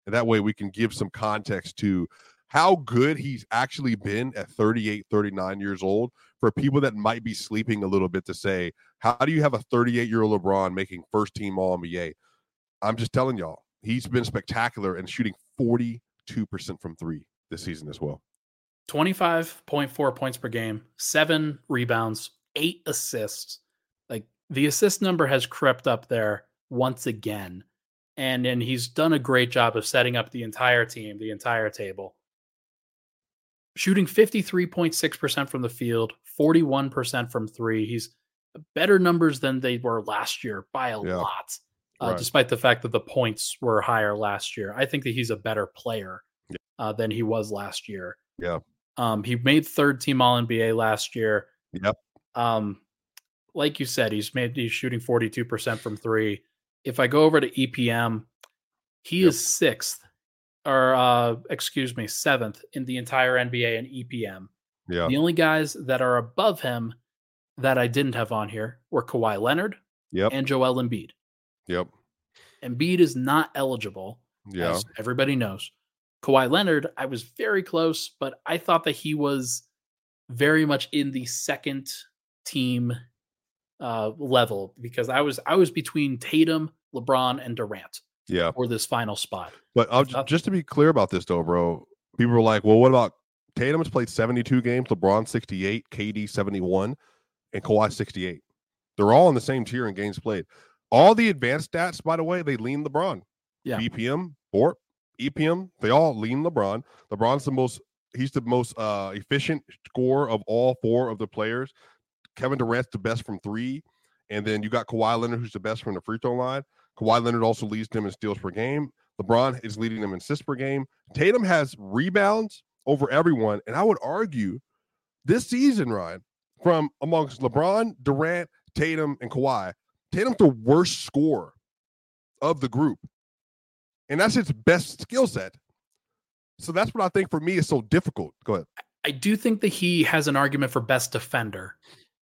And that way we can give some context to how good he's actually been at 38, 39 years old for people that might be sleeping a little bit to say, how do you have a 38-year-old LeBron making first-team All-NBA? I'm just telling y'all, he's been spectacular and shooting 42% from three this season as well. 25.4 points per game, 7 rebounds, 8 assists. Like, the assist number has crept up there once again. And he's done a great job of setting up the entire team, the entire table. Shooting 53.6% from the field, 41% from three. He's better numbers than they were last year by a lot, despite the fact that the points were higher last year. I think that he's a better player than he was last year. Yeah. He made third team All-NBA last year. Yep. Like you said, he's shooting 42% from three. If I go over to EPM, he is seventh in the entire NBA in EPM. Yeah. The only guys that are above him that I didn't have on here were Kawhi Leonard and Joel Embiid. Yep. Embiid is not eligible, as everybody knows. Kawhi Leonard, I was very close, but I thought that he was very much in the second team level because I was between Tatum, LeBron, and Durant for this final spot. But just to be clear about this, though, bro, people were like, well, what about Tatum's played 72 games, LeBron 68, KD 71, and Kawhi 68. They're all in the same tier in games played. All the advanced stats, by the way, they lean LeBron. Yeah. BPM, BORP, EPM, they all lean LeBron. LeBron's the most efficient scorer of all four of the players. Kevin Durant's the best from three. And then you got Kawhi Leonard, who's the best from the free throw line. Kawhi Leonard also leads them in steals per game. LeBron is leading them in assists per game. Tatum has rebounds over everyone. And I would argue this season, Ryan, from amongst LeBron, Durant, Tatum, and Kawhi, Tatum's the worst scorer of the group. And that's his best skill set. So that's what I think for me is so difficult. Go ahead. I do think that he has an argument for best defender.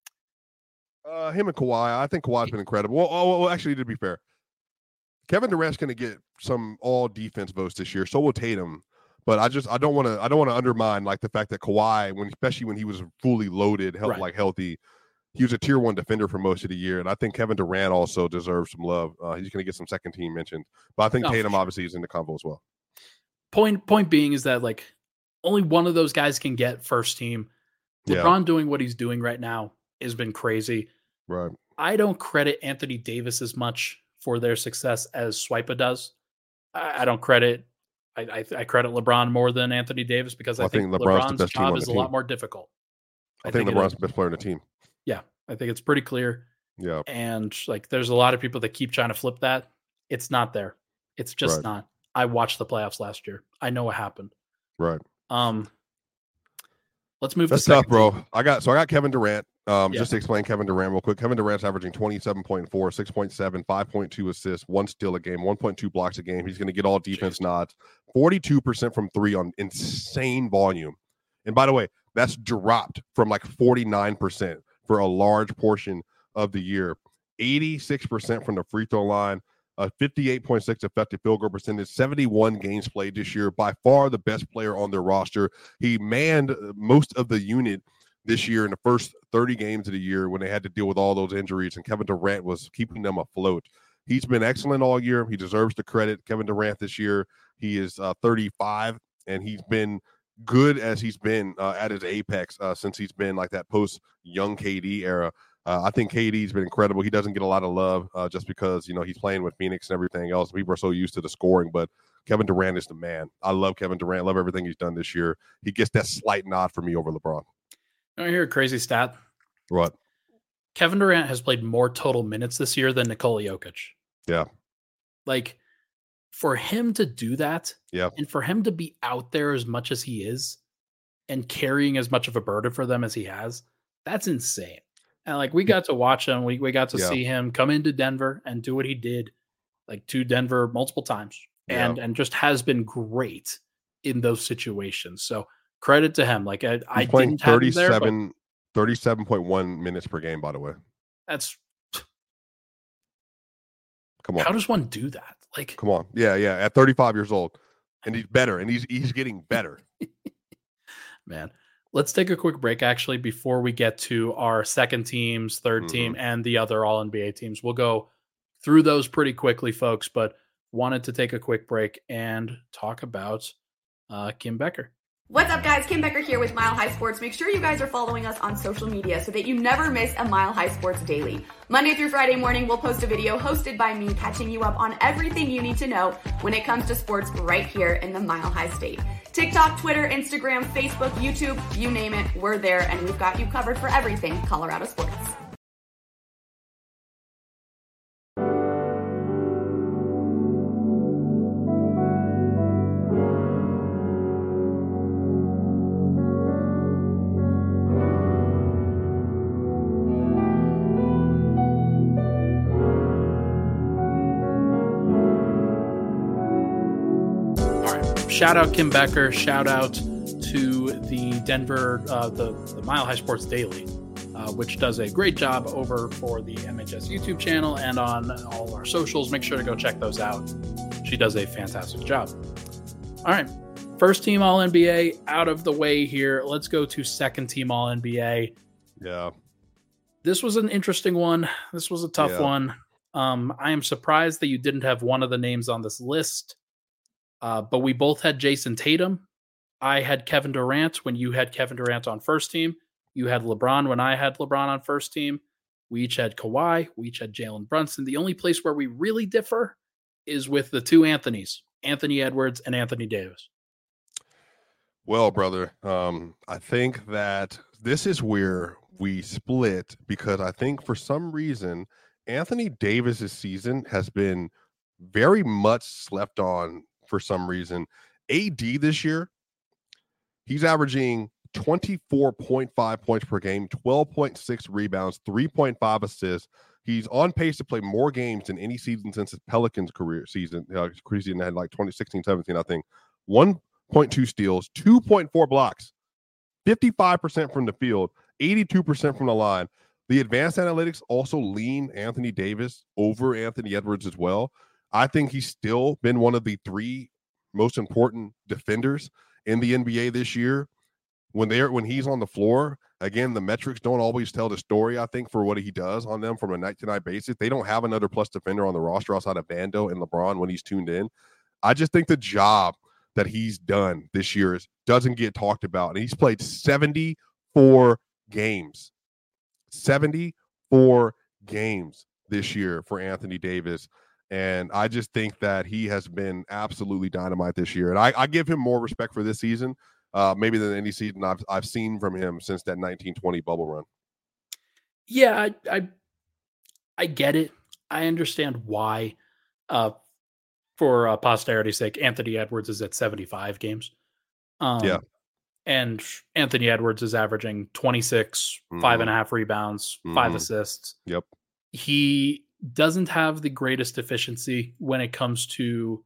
Him and Kawhi, I think Kawhi's been incredible. Well, actually, to be fair, Kevin Durant's going to get some all defense votes this year. So will Tatum. But I don't want to undermine like the fact that Kawhi, especially when he was fully loaded, healthy, he was a tier 1 defender for most of the year. And I think Kevin Durant also deserves some love. He's going to get some second team mentioned. But I think Tatum obviously is in the convo as well. Point being is that like only one of those guys can get first team. LeBron doing what he's doing right now has been crazy. Right. I don't credit Anthony Davis as much for their success as Swipa does. I don't credit. I credit LeBron more than Anthony Davis because I think LeBron's job is a lot more difficult. I think LeBron's the best player on the team. Yeah, I think it's pretty clear. Yeah. And like there's a lot of people that keep trying to flip that. It's not there. It's just not. I watched the playoffs last year. I know what happened. Right. Let's move That's to tough, bro. I got Kevin Durant. Just to explain Kevin Durant real quick. Kevin Durant's averaging 27.4, 6.7, 5.2 assists, 1 steal a game, 1.2 blocks a game. He's going to get all defense nods. 42% from three on insane volume. And by the way, that's dropped from like 49% for a large portion of the year. 86% from the free throw line. 58.6 effective field goal percentage, 71 games played this year. By far the best player on their roster. He manned most of the unit this year in the first 30 games of the year when they had to deal with all those injuries, and Kevin Durant was keeping them afloat. He's been excellent all year. He deserves the credit. Kevin Durant this year, he is 35, and he's been good as he's been at his apex since he's been like that post-young KD era. I think KD's been incredible. He doesn't get a lot of love just because, he's playing with Phoenix and everything else. People are so used to the scoring, but Kevin Durant is the man. I love Kevin Durant. I love everything he's done this year. He gets that slight nod for me over LeBron. I hear a crazy stat. What? Kevin Durant has played more total minutes this year than Nikola Jokic. Yeah. Like, for him to do that, and for him to be out there as much as he is and carrying as much of a burden for them as he has, that's insane. And like we got to watch him, we got to see him come into Denver and do what he did, like to Denver multiple times, and just has been great in those situations. So credit to him. Like I playing didn't have him there, 37.1 minutes per game, by the way. That's come on. How does one do that? Like, come on. Yeah. At 35 years old. and he's better, and he's getting better. Man, let's take a quick break, actually, before we get to our second teams, third team, and the other All-NBA teams. We'll go through those pretty quickly, folks, but wanted to take a quick break and talk about Kim Becker. What's up, guys? Kim Becker here with Mile High Sports. Make sure you guys are following us on social media so that you never miss a Mile High Sports daily. Monday through Friday morning, we'll post a video hosted by me catching you up on everything you need to know when it comes to sports right here in the Mile High State. TikTok, Twitter, Instagram, Facebook, YouTube, you name it, we're there, and we've got you covered for everything Colorado sports. Shout out Kim Becker. Shout out to the Denver, the Mile High Sports Daily, which does a great job over for the MHS YouTube channel and on all our socials. Make sure to go check those out. She does a fantastic job. All right. First team All-NBA out of the way here. Let's go to second team All-NBA. Yeah. This was an interesting one. This was a tough one. I am surprised that you didn't have one of the names on this list. But we both had Jason Tatum. I had Kevin Durant when you had Kevin Durant on first team. You had LeBron when I had LeBron on first team. We each had Kawhi. We each had Jalen Brunson. The only place where we really differ is with the two Anthonys, Anthony Edwards and Anthony Davis. Well, brother, I think that this is where we split because I think for some reason, Anthony Davis's season has been very much slept on. For some reason, AD this year, he's averaging 24.5 points per game, 12.6 rebounds, 3.5 assists. He's on pace to play more games than any season since his Pelicans career season. Season had like 2016-17, I think. 1.2 steals, 2.4 blocks, 55% from the field, 82% from the line. The advanced analytics also lean Anthony Davis over Anthony Edwards as well. I think he's still been one of the three most important defenders in the NBA this year. When he's on the floor, again, the metrics don't always tell the story, I think, for what he does on them from a night-to-night basis. They don't have another plus defender on the roster outside of Vando and LeBron when he's tuned in. I just think the job that he's done this year doesn't get talked about. And he's played 74 games. 74 games this year for Anthony Davis. And I just think that he has been absolutely dynamite this year. And I give him more respect for this season, maybe than any season I've seen from him since that 1920 bubble run. Yeah, I get it. I understand why. For posterity's sake, Anthony Edwards is at 75 games. And Anthony Edwards is averaging 26, 5.5 rebounds, 5 assists. Yep. He doesn't have the greatest efficiency when it comes to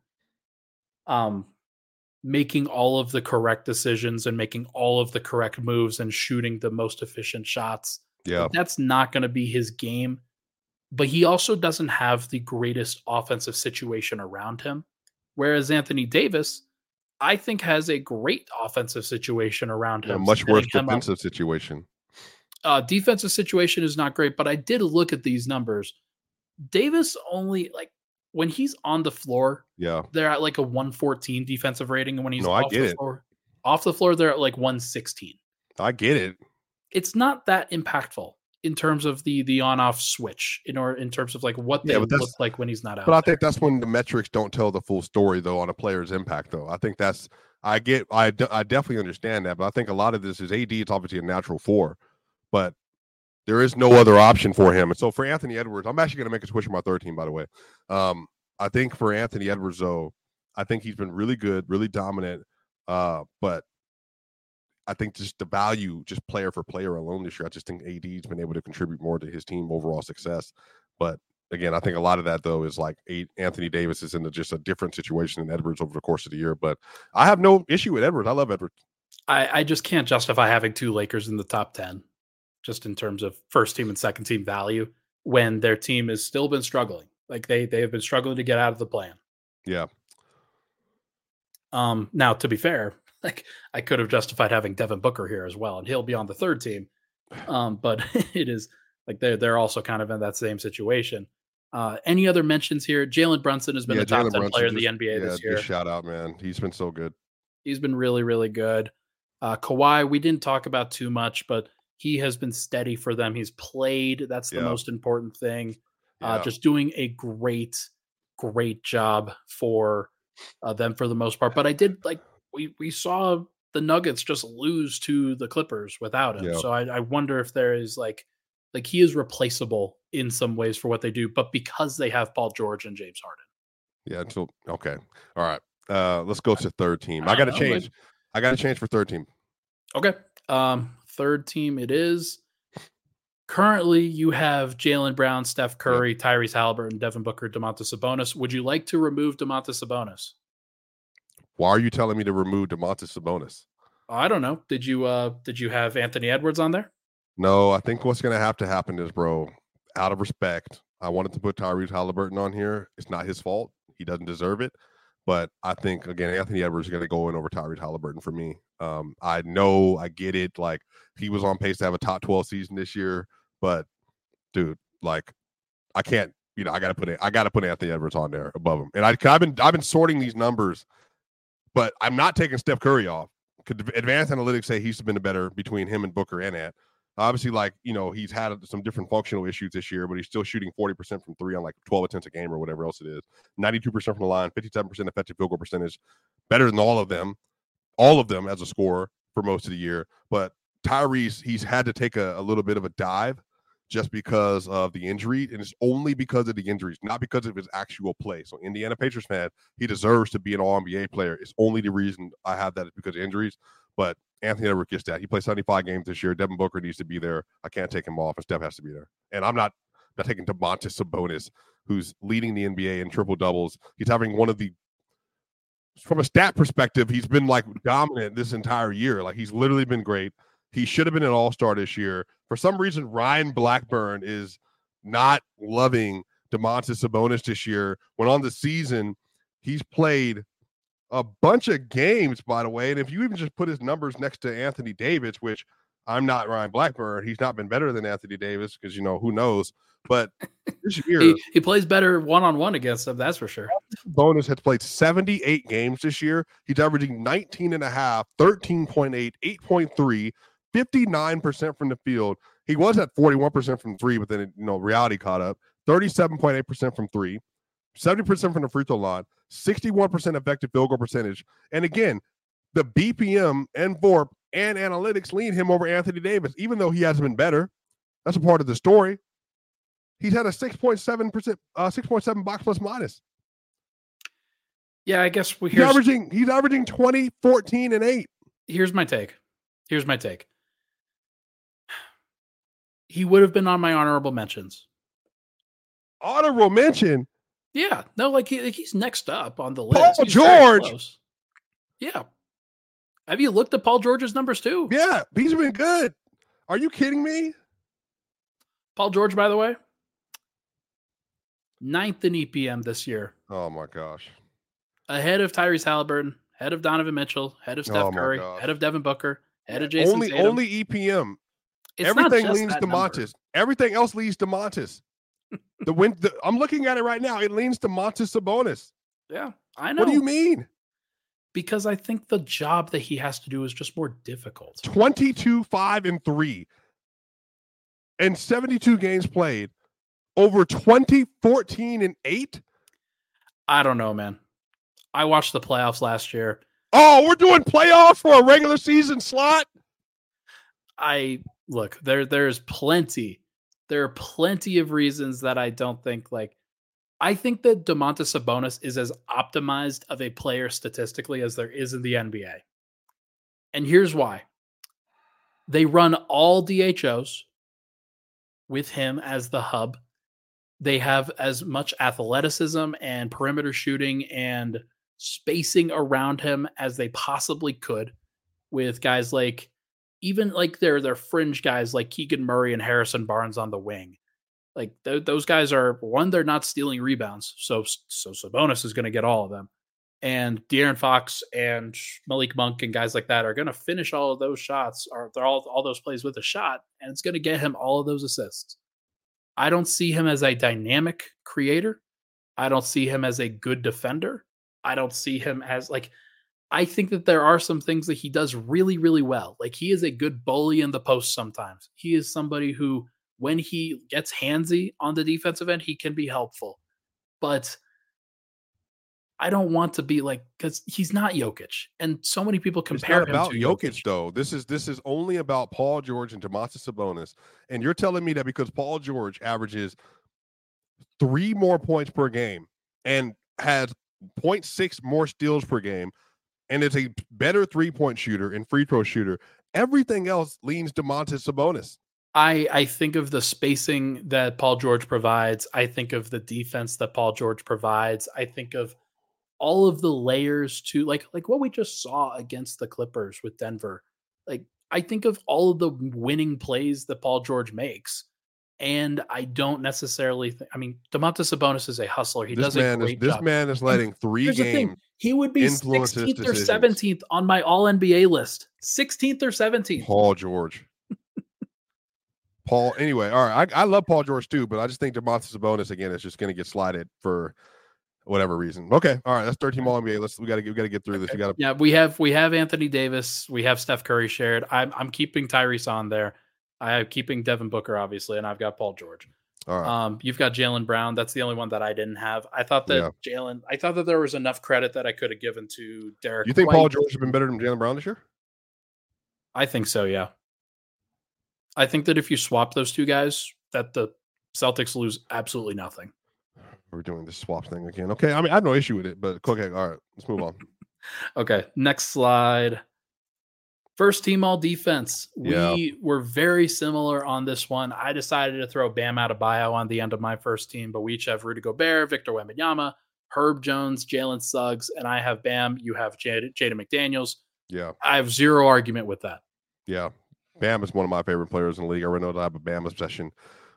making all of the correct decisions and making all of the correct moves and shooting the most efficient shots. Yeah. That's not going to be his game. But he also doesn't have the greatest offensive situation around him. Whereas Anthony Davis, I think, has a great offensive situation around him. Much worse defensive situation. Defensive situation is not great, but I did look at these numbers. Davis only, like, when he's on the floor, they're at like a 114 defensive rating. And when he's off the floor, they're at like 116. I get it. It's not that impactful in terms of the on-off switch, in terms of like what they look like when he's not out. But I think that's when the metrics don't tell the full story, though, on a player's impact, though. I think that's I definitely understand that, but I think a lot of this is AD. It's obviously a natural 4, but there is no other option for him. And so for Anthony Edwards, I'm actually going to make a switch for my third team, by the way. I think for Anthony Edwards, though, I think he's been really good, really dominant, but I think just the value, just player for player alone this year, I just think AD's been able to contribute more to his team overall success. But again, I think a lot of that, though, is like Anthony Davis is in just a different situation than Edwards over the course of the year. But I have no issue with Edwards. I love Edwards. I just can't justify having 2 Lakers in the top 10, just in terms of first team and second team value, when their team has still been struggling. Like they have been struggling to get out of the plan. Yeah. Now, to be fair, like I could have justified having Devin Booker here as well, and he'll be on the third team. But it is like they're also kind of in that same situation. Any other mentions here? Jalen Brunson has been the top 10 player in the NBA this year. Shout out, man. He's been so good. He's been really, really good. Kawhi, we didn't talk about too much, but he has been steady for them. He's played. That's the most important thing. Just doing a great job for them for the most part. But I did like we saw the Nuggets just lose to the Clippers without him. So I wonder if there is like he is replaceable in some ways for what they do, but because they have Paul George and James Harden. Yeah. Okay. All right. Let's go to third team. I got to change. I got to change for third team. Okay. Third team it is. Currently, you have Jaylen Brown, Steph Curry, Tyrese Halliburton, Devin Booker, Domantas Sabonis. Would you like to remove Domantas Sabonis? Why are you telling me to remove Domantas Sabonis? I don't know. Did you have Anthony Edwards on there? No, I think what's going to happen is, bro, out of respect, I wanted to put Tyrese Halliburton on here. It's not his fault. He doesn't deserve it. But I think, again, Anthony Edwards is going to go in over Tyrese Halliburton for me. I know, I get it. Like, he was on pace to have a top 12 season this year. But, dude, like, I can't, I got to put Anthony Edwards on there above him. And I've been sorting these numbers, but I'm not taking Steph Curry off. Advanced analytics say he's been better between him and Booker and Ant. Obviously, like, he's had some different functional issues this year, but he's still shooting 40% from three on like 12 attempts a game or whatever else it is. 92% from the line, 57% effective field goal percentage, better than all of them as a scorer for most of the year. But Tyrese, he's had to take a little bit of a dive just because of the injury, and it's only because of the injuries, not because of his actual play. So Indiana Pacers fan, he deserves to be an All-NBA player. It's only the reason I have that is because of injuries. But Anthony Edwards gets that. He played 75 games this year. Devin Booker needs to be there. I can't take him off, and Steph has to be there. And I'm not taking Domantas Sabonis, who's leading the NBA in triple doubles. He's having from a stat perspective, he's been like dominant this entire year. Like, he's literally been great. He should have been an all-star this year. For some reason, Ryan Blackburn is not loving Domantas Sabonis this year, when on the season he's played a bunch of games, by the way. And if you even just put his numbers next to Anthony Davis, which I'm not Ryan Blackburn, he's not been better than Anthony Davis because, who knows. But this year, he plays better one-on-one against him, that's for sure. Sabonis has played 78 games this year. He's averaging 19.5, 13.8, 8.3, 59% from the field. He was at 41% from three, but then, reality caught up. 37.8% from three, 70% from the free throw line, 61% effective field goal percentage. And again, the BPM and VORP and analytics lean him over Anthony Davis, even though he hasn't been better. That's a part of the story. He's had a 6.7 box plus minus. Yeah, I guess he's averaging 20, 14, and 8. Here's my take. He would have been on my honorable mentions. Honorable mention? Yeah. No, he's next up on the list. Paul George! Yeah. Have you looked at Paul George's numbers too? Yeah, he's been good. Are you kidding me? Paul George, by the way, 9th in EPM this year. Oh my gosh. Ahead of Tyrese Halliburton, ahead of Donovan Mitchell, ahead of Steph Curry, ahead of Devin Booker, ahead of Jason Tatum. Only EPM. Everything leans Domantas. Everything else leans Domantas. I'm looking at it right now. It leans Domantas Sabonis. Yeah, I know. What do you mean? Because I think the job that he has to do is just more difficult. 22, 5, and 3. And 72 games played. Over 20, 14, and 8? I don't know, man. I watched the playoffs last year. Oh, we're doing playoffs for a regular season slot? Look, there's plenty. There are plenty of reasons that I don't think, I think that Domantas Sabonis is as optimized of a player statistically as there is in the NBA. And here's why. They run all DHOs with him as the hub. They have as much athleticism and perimeter shooting and spacing around him as they possibly could, with guys their fringe guys like Keegan Murray and Harrison Barnes on the wing. Those guys are, one, they're not stealing rebounds. So Sabonis is going to get all of them. And De'Aaron Fox and Malik Monk and guys like that are going to finish all of those shots, or they're all those plays with a shot, and it's going to get him all of those assists. I don't see him as a dynamic creator. I don't see him as a good defender. I don't see him as I think that there are some things that he does really, really well. Like, he is a good bully in the post sometimes. He is somebody who, when he gets handsy on the defensive end, he can be helpful. But I don't want to be because he's not Jokic, and so many people compare him about to Jokic. Though this is only about Paul George and Domantas Sabonis, and you're telling me that because Paul George averages 3 more points per game and has 0.6 more steals per game, and is a better 3-point shooter and free throw shooter, everything else leans Domantas Sabonis. I think of the spacing that Paul George provides. I think of the defense that Paul George provides. I think of all of the layers to like what we just saw against the Clippers with Denver. I think of all of the winning plays that Paul George makes. And I don't necessarily Domantas Sabonis is a hustler. He does a great job. This man is letting 3 games. He would be 16th or 17th on my all NBA list. 16th or 17th. Paul George. Anyway, all right. I love Paul George too, but I just think Domantas Sabonis again is just going to get slided for whatever reason. Okay, all right. That's 13 all NBA. We got to get through this. Yeah, we have Anthony Davis. We have Steph Curry shared. I'm keeping Tyrese on there. I'm keeping Devin Booker, obviously, and I've got Paul George. All right. You've got Jaylen Brown. That's the only one that I didn't have. I thought that I thought that there was enough credit that I could have given to Derek. You think White. Paul George has been better than Jaylen Brown this year? I think so, yeah. I think that if you swap those two guys, that the Celtics lose absolutely nothing. We're doing this swap thing again. Okay, I have no issue with it, but okay, all right, let's move on. Okay, next slide. First team all defense. We were very similar on this one. I decided to throw Bam Adebayo on the end of my first team, but we each have Rudy Gobert, Victor Wembanyama, Herb Jones, Jalen Suggs, and I have Bam. You have Jaden McDaniels. Yeah. I have zero argument with that. Yeah. Bam is one of my favorite players in the league. I already know that I have a Bam obsession.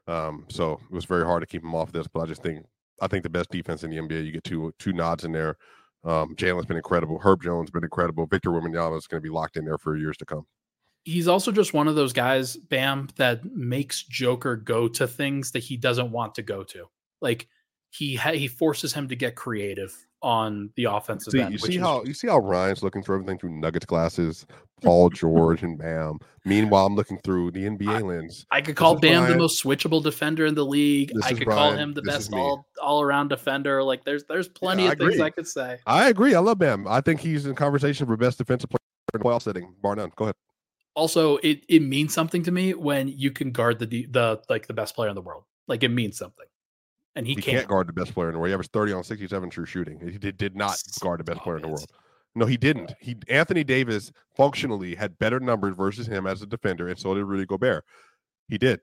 So it was very hard to keep him off this, but I think the best defense in the NBA, you get two nods in there. Jalen's been incredible. Herb Jones been incredible. Victor Wembanyama is going to be locked in there for years to come. He's also just one of those guys, Bam, that makes Joker go to things that he doesn't want to go to. Like he forces him to get creative on the offensive end. You see how Ryan's looking through everything through Nuggets glasses, Paul George and Bam. Meanwhile, I'm looking through the NBA lens. I could call Bam the most switchable defender in the league. I could call him the best all-around defender. Like there's plenty of things I could say. I agree. I love Bam. I think he's in conversation for best defensive player in the playoff setting, bar none. Go ahead. Also, it means something to me when you can guard the best player in the world. Like, it means something. And he can't guard the best player in the world. He averaged 30 on 67 true shooting. He did not guard the best player in the world. No, he didn't. Anthony Davis functionally had better numbers versus him as a defender, and so did Rudy Gobert. He did.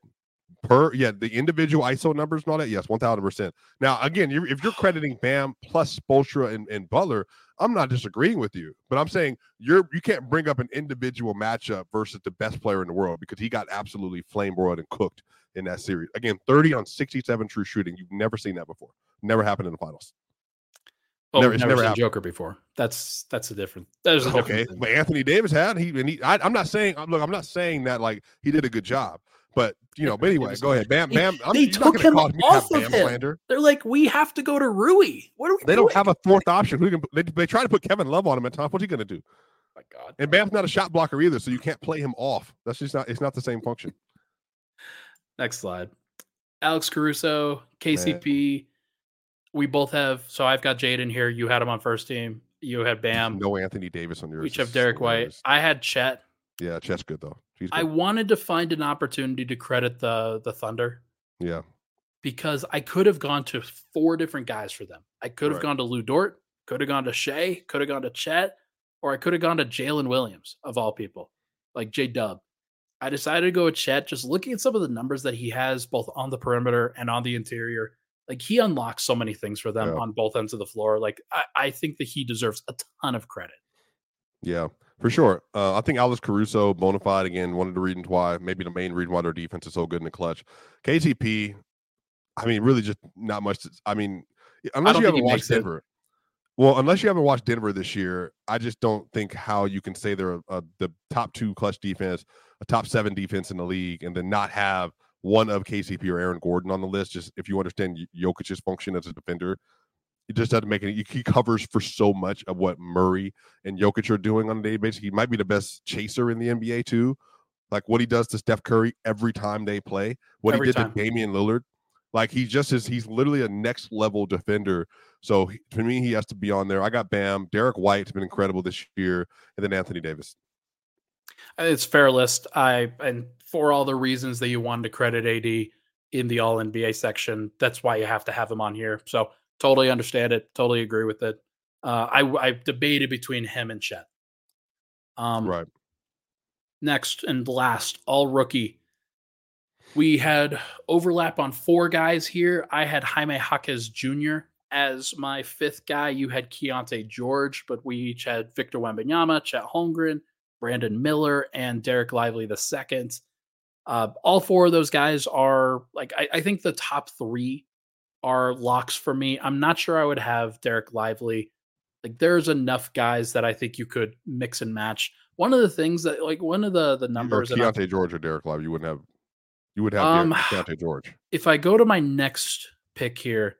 The individual ISO numbers and all that, yes, 1,000%. Now, again, if you're crediting Bam plus Spoelstra and Butler, I'm not disagreeing with you, but I'm saying you can't bring up an individual matchup versus the best player in the world because he got absolutely flameboiled and cooked in that series. Again, 30 on 67 true shooting. You've never seen that before. Never happened in the finals. Oh, never seen Joker before. That's a different. That is a different thing. But Anthony Davis had. I'm not saying that like he did a good job. But but anyway, go ahead. Bam. They took him off of him. Slander. They're like, we have to go to Rui. What are we? They don't have a fourth option. They try to put Kevin Love on him at times. What's he going to do? Oh my God. And Bam's not a shot blocker either, so you can't play him off. That's just not. It's not the same function. Next slide. Alex Caruso, KCP. Man. We both have. So I've got Jaden here. You had him on first team. You had Bam. No Anthony Davis on yours. We each have Derek White. I had Chet. Yeah, Chet's good though. He's good. I wanted to find an opportunity to credit the Thunder. Yeah. Because I could have gone to 4 different guys for them. I could have gone to Lou Dort, could have gone to Shea, could have gone to Chet, or I could have gone to Jalen Williams, of all people, like J-Dub. I decided to go with Chet, just looking at some of the numbers that he has both on the perimeter and on the interior. Like, he unlocks so many things for them on both ends of the floor. Like, I think that he deserves a ton of credit. Yeah, for sure. I think Alex Caruso, bona fide again, one of the reasons why, maybe the main reason why their defense is so good in the clutch. KCP, really just not much. Unless you haven't watched Denver. Well, unless you haven't watched Denver this year, I just don't think how you can say they're the top 2 clutch defense, a top 7 defense in the league, and then not have one of KCP or Aaron Gordon on the list. Just if you understand Jokic's function as a defender, it just doesn't make any. He covers for so much of what Murray and Jokic are doing on a daily basis. He might be the best chaser in the NBA too. Like what he does to Steph Curry every time they play, what he did to Damian Lillard. Like he's literally a next level defender. So to me, he has to be on there. I got Bam. Derek White's been incredible this year, and then Anthony Davis. It's a fair list. And for all the reasons that you wanted to credit AD in the All NBA section, that's why you have to have him on here. So totally understand it. Totally agree with it. I debated between him and Chet. Right. Next and last, all rookie. We had overlap on 4 guys here. I had Jaime Jaquez Jr. as my 5th guy. You had Keontae George, but we each had Victor Wembanyama, Chet Holmgren, Brandon Miller, and Derek Lively II. All 4 of those guys are like, I think the top 3 are locks for me. I'm not sure I would have Derek Lively. Like there's enough guys that I think you could mix and match. One of the things that like one of the numbers, Keontae George or Derek Lively, you would have Keontae George. If I go to my next pick here,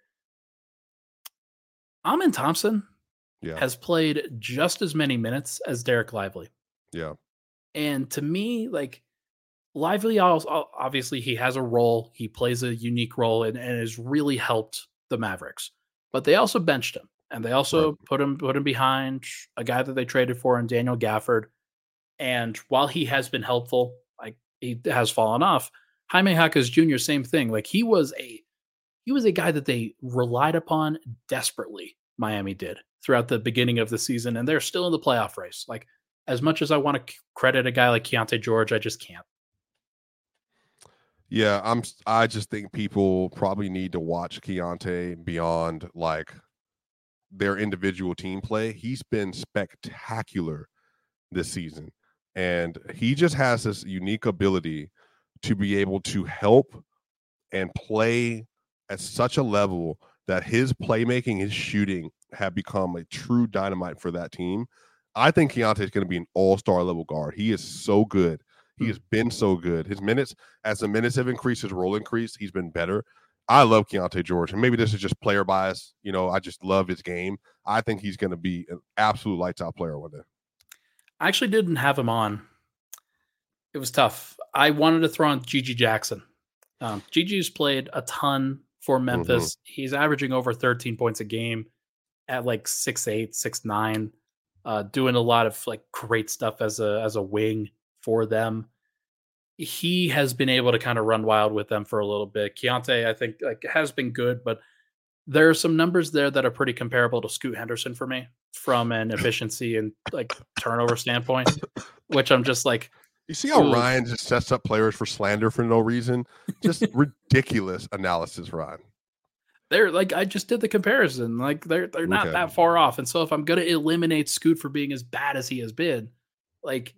Amen Thompson has played just as many minutes as Derek Lively. Yeah. And to me, like Lively, obviously he has a role. He plays a unique role and has really helped the Mavericks. But they also benched him. And they also put him behind a guy that they traded for in Daniel Gafford. And while he has been helpful, like he has fallen off. Jaime Jaquez Jr., same thing. Like he was a guy that they relied upon desperately. Miami did throughout the beginning of the season, and they're still in the playoff race. Like as much as I want to credit a guy like Keontae George, I just can't. Yeah, I just think people probably need to watch Keontae beyond like their individual team play. He's been spectacular this season, and he just has this unique ability to be able to help and play at such a level that his playmaking, his shooting have become a true dynamite for that team. I think Keontae is going to be an all-star level guard. He is so good. He has been so good. His minutes, as the minutes have increased, his role increased, he's been better. I love Keontae George, and maybe this is just player bias. You know, I just love his game. I think he's going to be an absolute lights-out player one day. I actually didn't have him on. It was tough. I wanted to throw on Gigi Jackson. Gigi's played a ton for Memphis. He's averaging over 13 points a game at like 6'8", 6'9", doing a lot of like great stuff as a wing for them. He has been able to kind of run wild with them for a little bit. Keontae, I think, like has been good, but there are some numbers there that are pretty comparable to Scoot Henderson for me from an efficiency and like turnover standpoint, which I'm just like, you see how Ryan just sets up players for slander for no reason? Just ridiculous analysis, Ryan. They're like, I just did the comparison. Like they're not that far off. And so if I'm going to eliminate Scoot for being as bad as he has been, like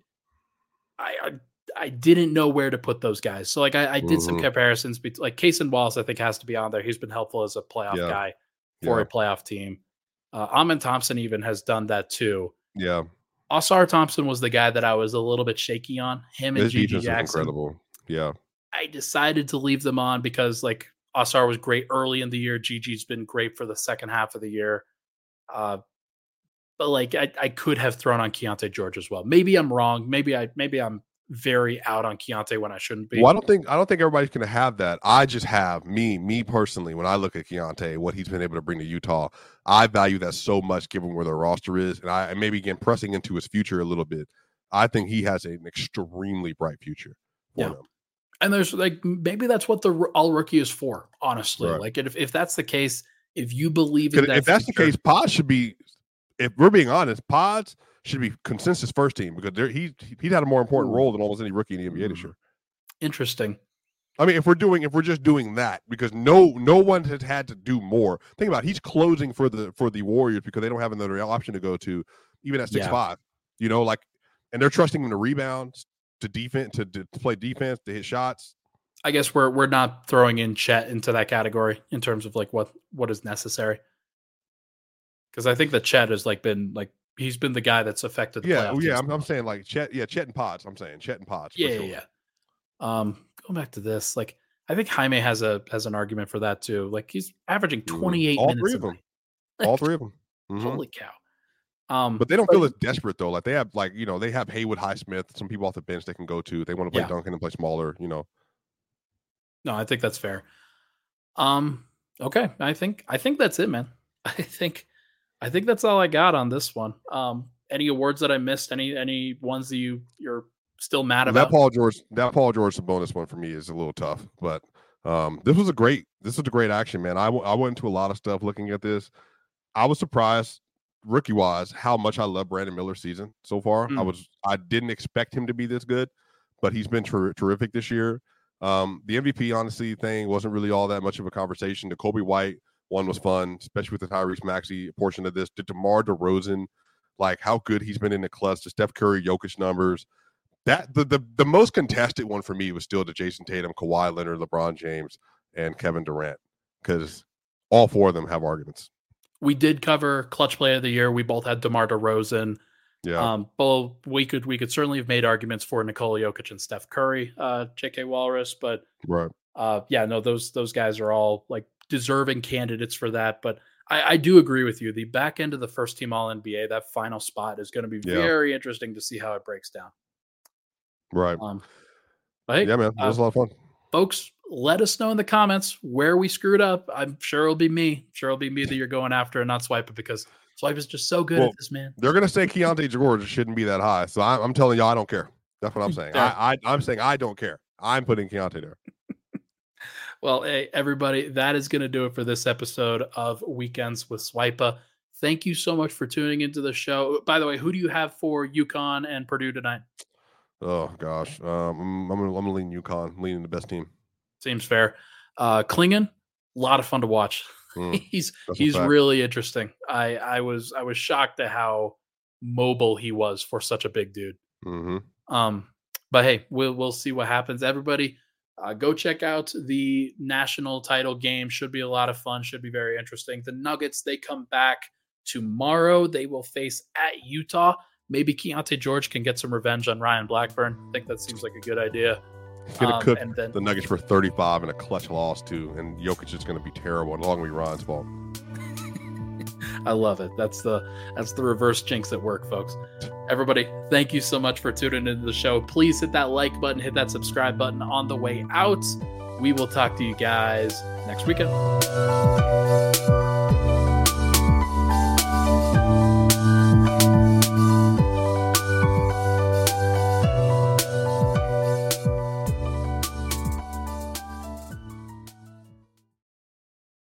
I didn't know where to put those guys. So like I did some comparisons between like Cason Wallace, I think has to be on there. He's been helpful as a playoff guy for a playoff team. Amen Thompson even has done that too. Yeah. Ausar Thompson was the guy that I was a little bit shaky on. Him and Gigi Jackson. Incredible. Yeah. I decided to leave them on because like Ausar was great early in the year. Gigi's been great for the second half of the year. But like I could have thrown on Keontae George as well. Maybe I'm wrong. Maybe I'm very out on Keontae when I shouldn't be. Well, I don't think everybody's going to have that. I just have me personally. When I look at Keontae, what he's been able to bring to Utah, I value that so much given where their roster is, and maybe again pressing into his future a little bit. I think he has an extremely bright future for him. And there's like maybe that's what the all rookie is for. Honestly, right. Like if that's the case, if you believe in that, if that's the case, Pods should be. If we're being honest, Pods should be consensus first team because he'd had a more important role than almost any rookie in the NBA this year. Interesting. I mean, if we're just doing that, because no one has had to do more. Think about it, he's closing for the Warriors because they don't have another option to go to, even at 6'5". You know, like, and they're trusting him to rebound, to defense, to play defense, to hit shots. I guess we're not throwing in Chet into that category in terms of like what is necessary. Because I think that Chet has been he's been the guy that's affected. I'm saying like Chet and Pods. I'm saying Chet and Pods. Yeah. Going back to this, I think Jaime has an argument for that too. Like he's averaging 28 minutes. All three of them. Mm-hmm. Holy cow. But they don't feel as desperate though. Like they have they have Haywood, Highsmith, some people off the bench they can go to. They want to play Duncan and play smaller, No, I think that's fair. Okay. I think that's it, man. I think that's all I got on this one. Any awards that I missed? Any ones that you're still mad about? That Paul George Sabonis one for me is a little tough, but this was a great action, man. I went into a lot of stuff looking at this. I was surprised rookie wise how much I love Brandon Miller's season so far. I didn't expect him to be this good, but he's been terrific this year. The MVP honestly thing wasn't really all that much of a conversation. The Kobe White one was fun, especially with the Tyrese Maxey portion of this. The DeMar DeRozan, how good he's been in the clutch. The Steph Curry, Jokic numbers. That the most contested one for me was still the Jason Tatum, Kawhi Leonard, LeBron James, and Kevin Durant, because all four of them have arguments. We did cover clutch play of the year. We both had DeMar DeRozan. Yeah. But we could certainly have made arguments for Nikola Jokic and Steph Curry, J.K. Walrus, but right. Those guys are all deserving candidates for that. But I do agree with you. The back end of the first team All-NBA, that final spot is going to be very interesting to see how it breaks down. Right. But hey, yeah, man, it was a lot of fun. Folks, let us know in the comments where we screwed up. I'm sure it'll be me. That you're going after and not Swipe It, because Swipe is just so good at this, man. They're going to say Keontae George shouldn't be that high. So I'm telling y'all, I don't care. That's what I'm saying. I'm saying I don't care. I'm putting Keontae there. Well, hey, everybody, that is going to do it for this episode of Weekends with Swipa. Thank you so much for tuning into the show. By the way, who do you have for UConn and Purdue tonight? Oh, gosh. I'm gonna lean UConn. I'm leaning the best team. Seems fair. Klingon, a lot of fun to watch. He's really interesting. I was shocked at how mobile he was for such a big dude. Mm-hmm. But hey, we'll see what happens. Everybody, go check out the national title game. Should be a lot of fun. Should be very interesting. The Nuggets, they come back tomorrow. They will face at Utah. Maybe Keontae George can get some revenge on Ryan Blackburn. I think that seems like a good idea. He's going to cook the Nuggets for 35 in a clutch loss, too. And Jokic is going to be terrible. And long way Ron's fault. I love it. That's the reverse jinx at work, folks. Everybody, thank you so much for tuning into the show. Please hit that like button, hit that subscribe button on the way out. We will talk to you guys next weekend.